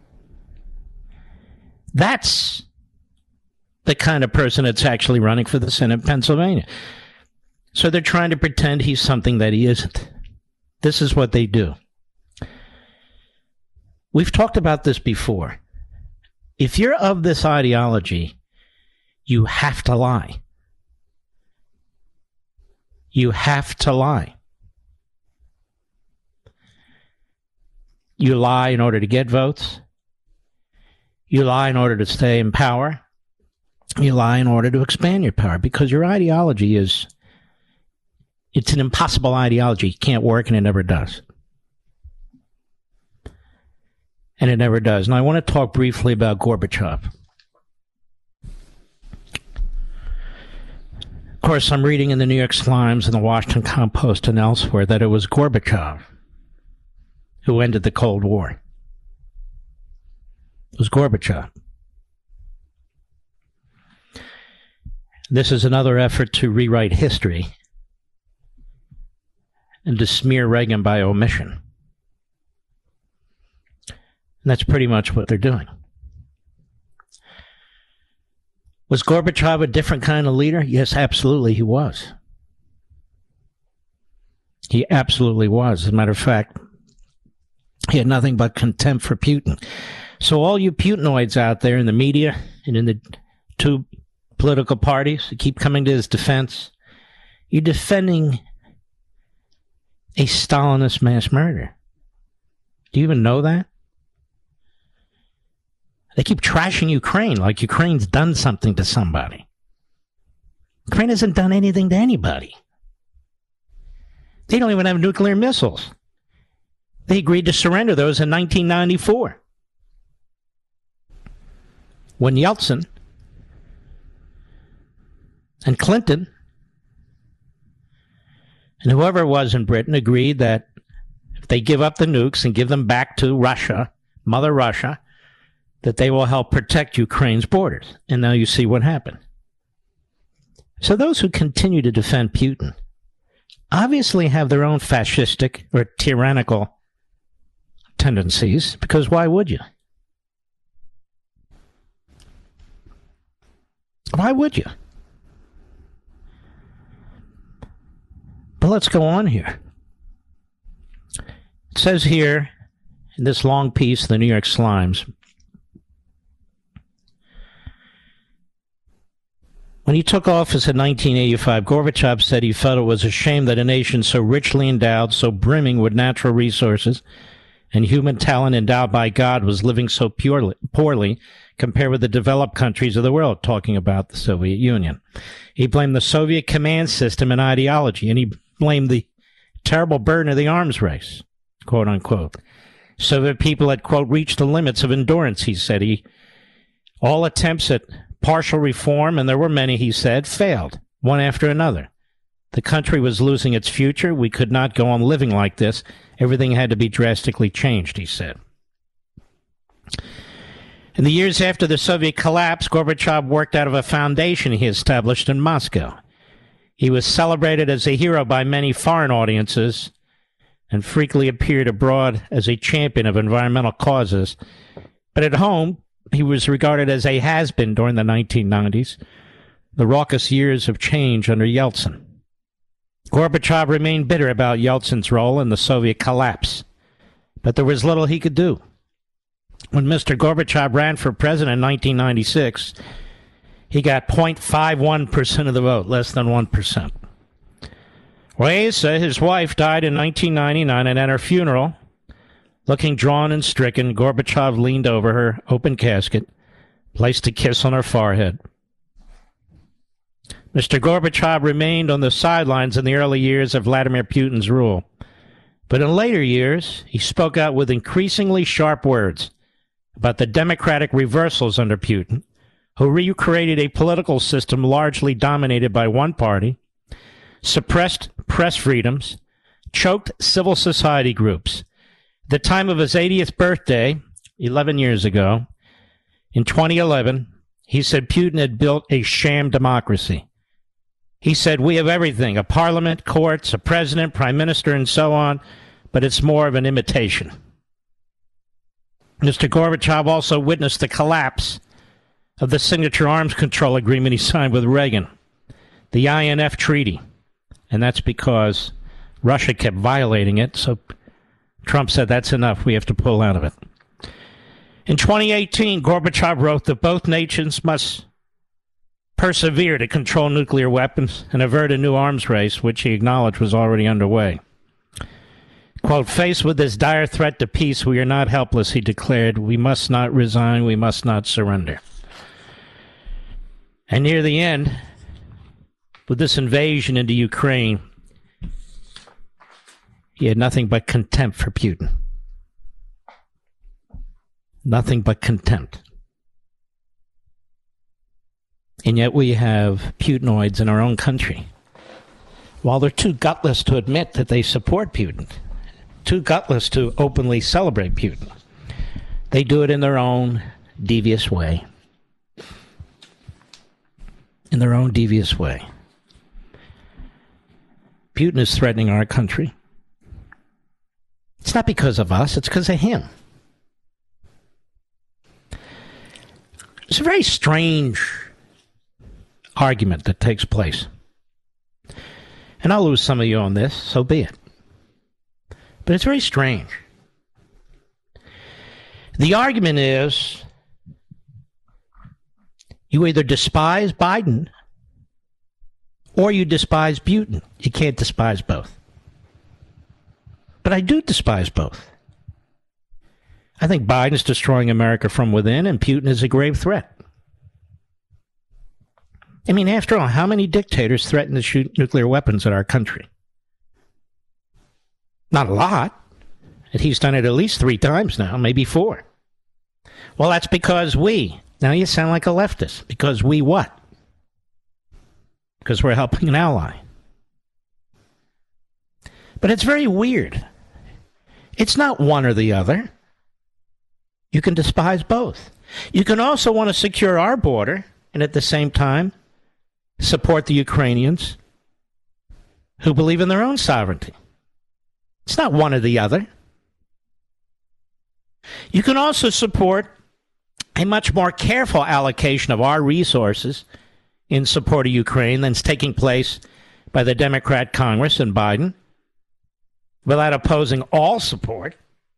That's the kind of person that's actually running for the Senate in Pennsylvania. So they're trying to pretend he's something that he isn't. This is what they do. We've talked about this before. If you're of this ideology, you have to lie. You have to lie. You lie in order to get votes. You lie in order to stay in power. You lie in order to expand your power, because your ideology is, it's an impossible ideology. It can't work, and it never does. And it never does. Now, I want to talk briefly about Gorbachev. Of course, I'm reading in the New York Times and the Washington Compost and elsewhere that it was Gorbachev who ended the Cold War. It was Gorbachev. This is another effort to rewrite history and to smear Reagan by omission. And that's pretty much what they're doing. Was Gorbachev a different kind of leader? Yes, absolutely he was. He absolutely was. As a matter of fact, he had nothing but contempt for Putin. So all you Putinoids out there in the media and in the two political parties that keep coming to his defense, you're defending a Stalinist mass murder. Do you even know that? They keep trashing Ukraine like Ukraine's done something to somebody. Ukraine hasn't done anything to anybody. They don't even have nuclear missiles. They agreed to surrender those in nineteen ninety-four. When Yeltsin and Clinton and whoever it was in Britain agreed that if they give up the nukes and give them back to Russia, Mother Russia, that they will help protect Ukraine's borders. And now you see what happened. So those who continue to defend Putin obviously have their own fascistic or tyrannical tendencies, because why would you? Why would you? But let's go on here. It says here in this long piece, the New York Slimes, when he took office in nineteen eighty-five, Gorbachev said he felt it was a shame that a nation so richly endowed, so brimming with natural resources and human talent endowed by God was living so purely, poorly compared with the developed countries of the world, talking about the Soviet Union. He blamed the Soviet command system and ideology, and he blamed the terrible burden of the arms race, quote unquote. Soviet people had, quote, reached the limits of endurance, he said. He, all attempts at partial reform, and there were many, he said, failed, one after another. The country was losing its future. We could not go on living like this. Everything had to be drastically changed, he said. In the years after the Soviet collapse, Gorbachev worked out of a foundation he established in Moscow. He was celebrated as a hero by many foreign audiences and frequently appeared abroad as a champion of environmental causes. But at home, he was regarded as a has-been during the nineteen nineties, the raucous years of change under Yeltsin. Gorbachev remained bitter about Yeltsin's role in the Soviet collapse, but there was little he could do. When Mister Gorbachev ran for president in nineteen ninety-six, he got zero point five one percent of the vote, less than one percent. Raisa, his wife, died in nineteen ninety-nine, and at her funeral, looking drawn and stricken, Gorbachev leaned over her open casket, placed a kiss on her forehead. Mister Gorbachev remained on the sidelines in the early years of Vladimir Putin's rule. But in later years, he spoke out with increasingly sharp words about the democratic reversals under Putin, who recreated a political system largely dominated by one party, suppressed press freedoms, choked civil society groups. At the time of his eightieth birthday, eleven years ago, in twenty eleven, he said Putin had built a sham democracy. He said, we have everything, a parliament, courts, a president, prime minister, and so on, but it's more of an imitation. Mister Gorbachev also witnessed the collapse of the signature arms control agreement he signed with Reagan, the I N F Treaty, and that's because Russia kept violating it, so Trump said that's enough, we have to pull out of it. In twenty eighteen, Gorbachev wrote that both nations must persevere to control nuclear weapons and avert a new arms race, which he acknowledged was already underway. Quote, faced with this dire threat to peace, we are not helpless, he declared. We must not resign, we must not surrender. And near the end, with this invasion into Ukraine, he had nothing but contempt for Putin. Nothing but contempt. And yet we have Putinoids in our own country. While they're too gutless to admit that they support Putin, too gutless to openly celebrate Putin, they do it in their own devious way. In their own devious way. Putin is threatening our country. It's not because of us, it's because of him. It's a very strange argument that takes place. And I'll lose some of you on this, so be it. But it's very strange. The argument is you either despise Biden or you despise Putin. You can't despise both. But I do despise both. I think Biden's destroying America from within, and Putin is a grave threat. I mean, after all, how many dictators threaten to shoot nuclear weapons at our country? Not a lot. And he's done it at least three times now, maybe four. Well, that's because we. Now you sound like a leftist. Because we what? Because we're helping an ally. But it's very weird. It's not one or the other. You can despise both. You can also want to secure our border and at the same time support the Ukrainians who believe in their own sovereignty. It's not one or the other. You can also support a much more careful allocation of our resources in support of Ukraine than's taking place by the Democrat Congress and Biden without opposing all support.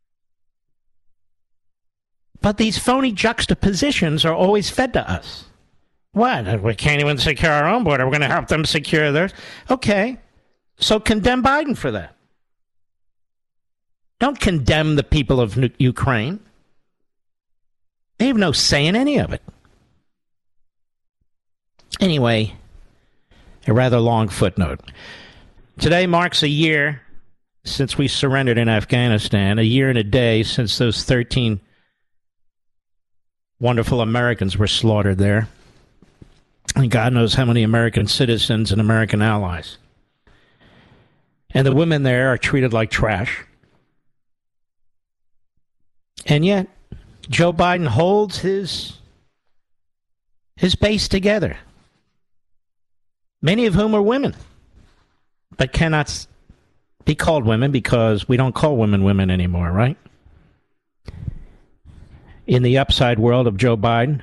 But these phony juxtapositions are always fed to us. What? We can't even secure our own border. We're going to help them secure theirs. Okay. So condemn Biden for that. Don't condemn the people of nu- Ukraine. They have no say in any of it. Anyway, a rather long footnote. Today marks a year since we surrendered in Afghanistan, a year and a day since those thirteen wonderful Americans were slaughtered there. And God knows how many American citizens and American allies. And the women there are treated like trash. And yet, Joe Biden holds his, his base together. Many of whom are women, but cannot be called women because we don't call women women anymore, right? In the upside world of Joe Biden,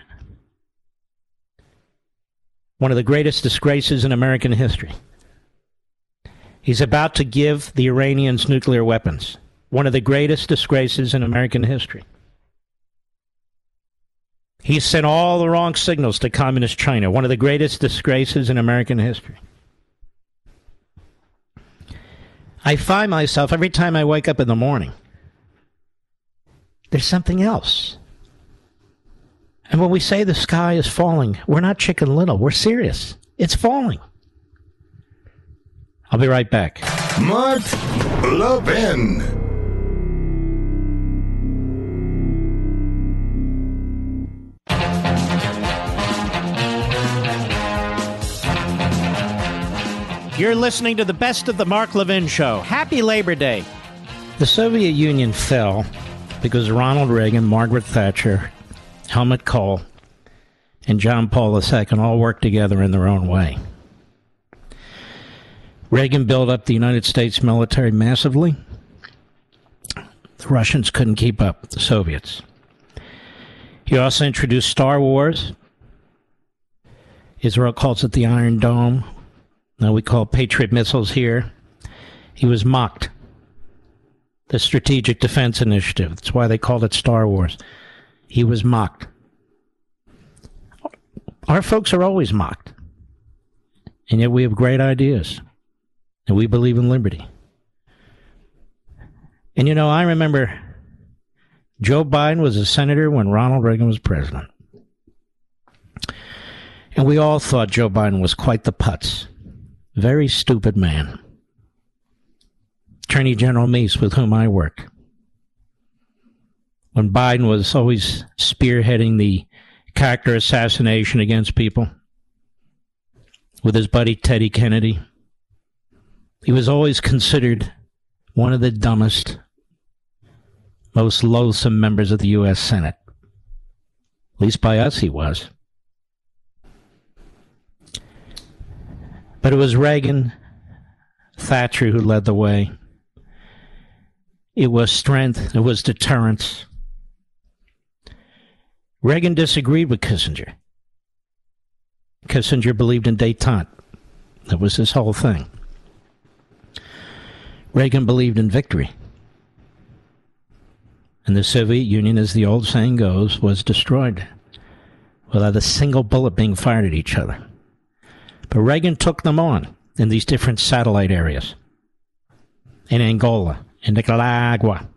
one of the greatest disgraces in American history. He's about to give the Iranians nuclear weapons. One of the greatest disgraces in American history. He sent all the wrong signals to communist China. One of the greatest disgraces in American history. I find myself, every time I wake up in the morning, there's something else. And when we say the sky is falling, we're not Chicken Little. We're serious. It's falling. I'll be right back. Mark Levin. You're listening to the best of the Mark Levin Show. Happy Labor Day. The Soviet Union fell because Ronald Reagan, Margaret Thatcher, Helmut Kohl, and John Paul the Second all worked together in their own way. Reagan built up the United States military massively. The Russians couldn't keep up with the Soviets. He also introduced Star Wars. Israel calls it the Iron Dome. Now we call Patriot missiles here. He was mocked. The Strategic Defense Initiative. That's why they called it Star Wars. He was mocked. Our folks are always mocked. And yet we have great ideas. And we believe in liberty. And you know, I remember Joe Biden was a senator when Ronald Reagan was president. And we all thought Joe Biden was quite the putz. Very stupid man. Attorney General Meese, with whom I worked, when Biden was always spearheading the character assassination against people with his buddy Teddy Kennedy, he was always considered one of the dumbest, most loathsome members of the U S Senate. At least by us he was. But it was Reagan, Thatcher who led the way. It was strength. It was deterrence. Reagan disagreed with Kissinger. Kissinger believed in détente. That was his whole thing. Reagan believed in victory. And the Soviet Union, as the old saying goes, was destroyed without a single bullet being fired at each other. But Reagan took them on in these different satellite areas. In Angola, in Nicaragua,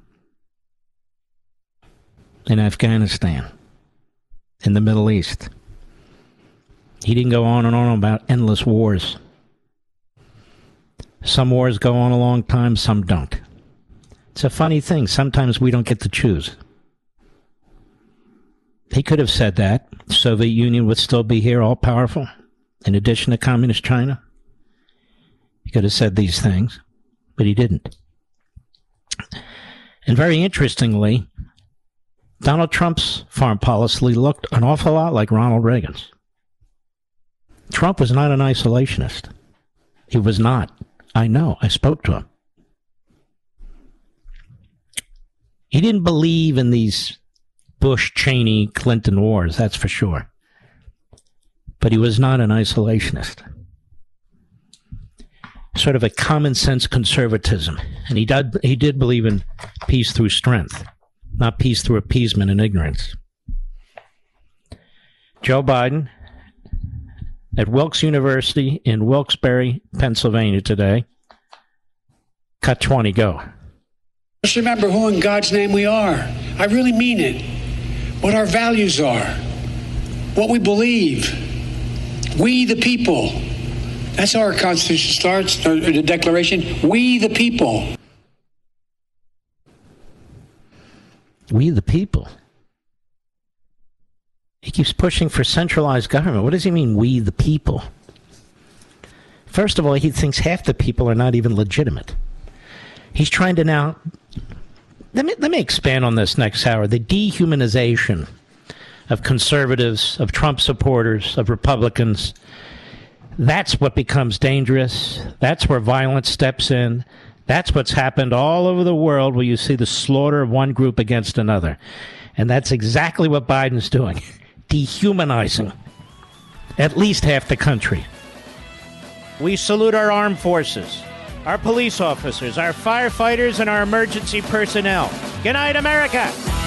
in Afghanistan, in the Middle East. He didn't go on and on about endless wars. Some wars go on a long time, some don't. It's a funny thing. Sometimes we don't get to choose. He could have said that. The Soviet Union would still be here, all powerful, in addition to Communist China. He could have said these things, but he didn't. And very interestingly, Donald Trump's foreign policy looked an awful lot like Ronald Reagan's. Trump was not an isolationist. He was not. I know. I spoke to him. He didn't believe in these Bush, Cheney, Clinton wars, that's for sure. But he was not an isolationist. Sort of a common sense conservatism. And he did, he did believe in peace through strength, not peace through appeasement and ignorance. Joe Biden at Wilkes University in Wilkes-Barre, Pennsylvania today. Cut twenty, go. Just remember who in God's name we are. I really mean it. What our values are. What we believe. We the people. That's how our Constitution starts, or the Declaration. We the people. We the people. He keeps pushing for centralized government. What does he mean, we the people? First of all, he thinks half the people are not even legitimate. He's trying to now... Let me, let me expand on this next hour. The dehumanization of conservatives, of Trump supporters, of Republicans. That's what becomes dangerous. That's where violence steps in. That's what's happened all over the world where you see the slaughter of one group against another. And that's exactly what Biden's doing. Dehumanizing at least half the country. We salute our armed forces, our police officers, our firefighters, and our emergency personnel. Good night, America!